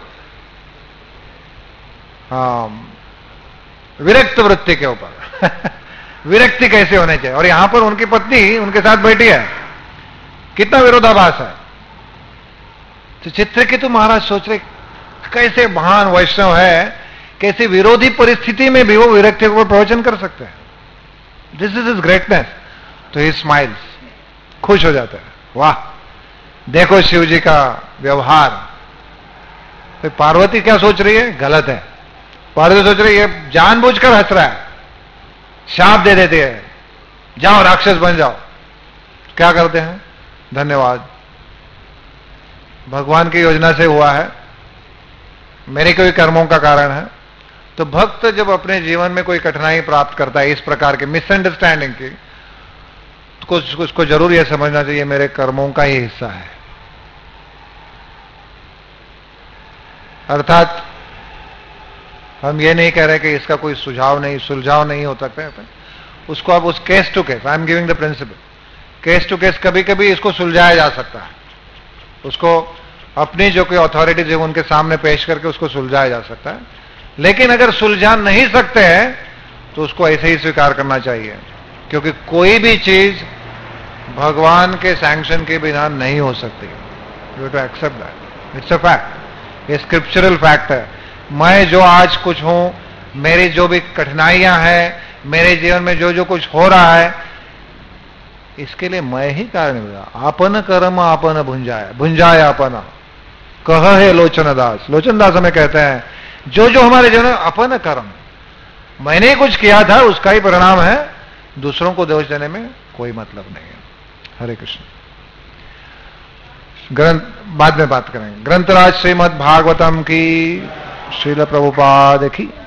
हाँ, विरक्त वृत्ति के ऊपर विरक्ति कैसे होने चाहिए, और यहां पर उनकी पत्नी उनके साथ बैठी है। कितना विरोधाभास है। तो चित्रकेतु महाराज सोच रहे कैसे महान वैष्णव है, कैसे विरोधी परिस्थिति में भी वो विरक्ति के ऊपर प्रवचन कर सकते हैं। This is is greatness. तो ही स्माइल्स, खुश हो जाता है, वाह देखो शिव जी का व्यवहार। तो पार्वती क्या सोच रही है? गलत है। पार्वती सोच रही है जानबूझकर हंस रहा है, शाप दे देते हैं, जाओ राक्षस बन जाओ। क्या करते हैं? धन्यवाद, भगवान की योजना से हुआ है, मेरे कोई कर्मों का कारण है। तो भक्त जब अपने जीवन में कोई कठिनाई प्राप्त करता है इस प्रकार के मिसअंडरस्टैंडिंग की, तो उसको, उसको जरूर यह समझना चाहिए मेरे कर्मों का ही हिस्सा है। अर्थात हम ये नहीं कह रहे कि इसका कोई सुझाव नहीं, सुलझाव नहीं हो सकता है, उसको आप उस case to case, I am giving the principle, case to case कभी कभी इसको सुलझाया जा सकता है। उसको अपनी जो कोई अथॉरिटीज है उनके सामने पेश करके उसको सुलझाया जा सकता है। लेकिन अगर सुलझा नहीं सकते हैं तो उसको ऐसे ही स्वीकार करना चाहिए, क्योंकि कोई भी चीज भगवान के सैंक्शन के बिना नहीं हो सकती। You to accept that, it's a fact, ये स्क्रिप्चरल फैक्ट है। मैं जो आज कुछ हूं, मेरी जो भी कठिनाइयां हैं, मेरे जीवन में जो जो कुछ हो रहा है, इसके लिए मैं ही कारण मिला। आपन कर्म आपन भुंजाया, भुंजाया अपन कह है लोचन दास। लोचन दास हमें कहते हैं जो जो हमारे जीवन में अपन कर्म, मैंने कुछ किया था उसका ही परिणाम है, दूसरों को दोष देने में कोई मतलब नहीं है। हरे कृष्ण। ग्रंथ बाद में बात करेंगे। ग्रंथराज श्रीमद् भागवतम की, श्रील प्रभुपाद की।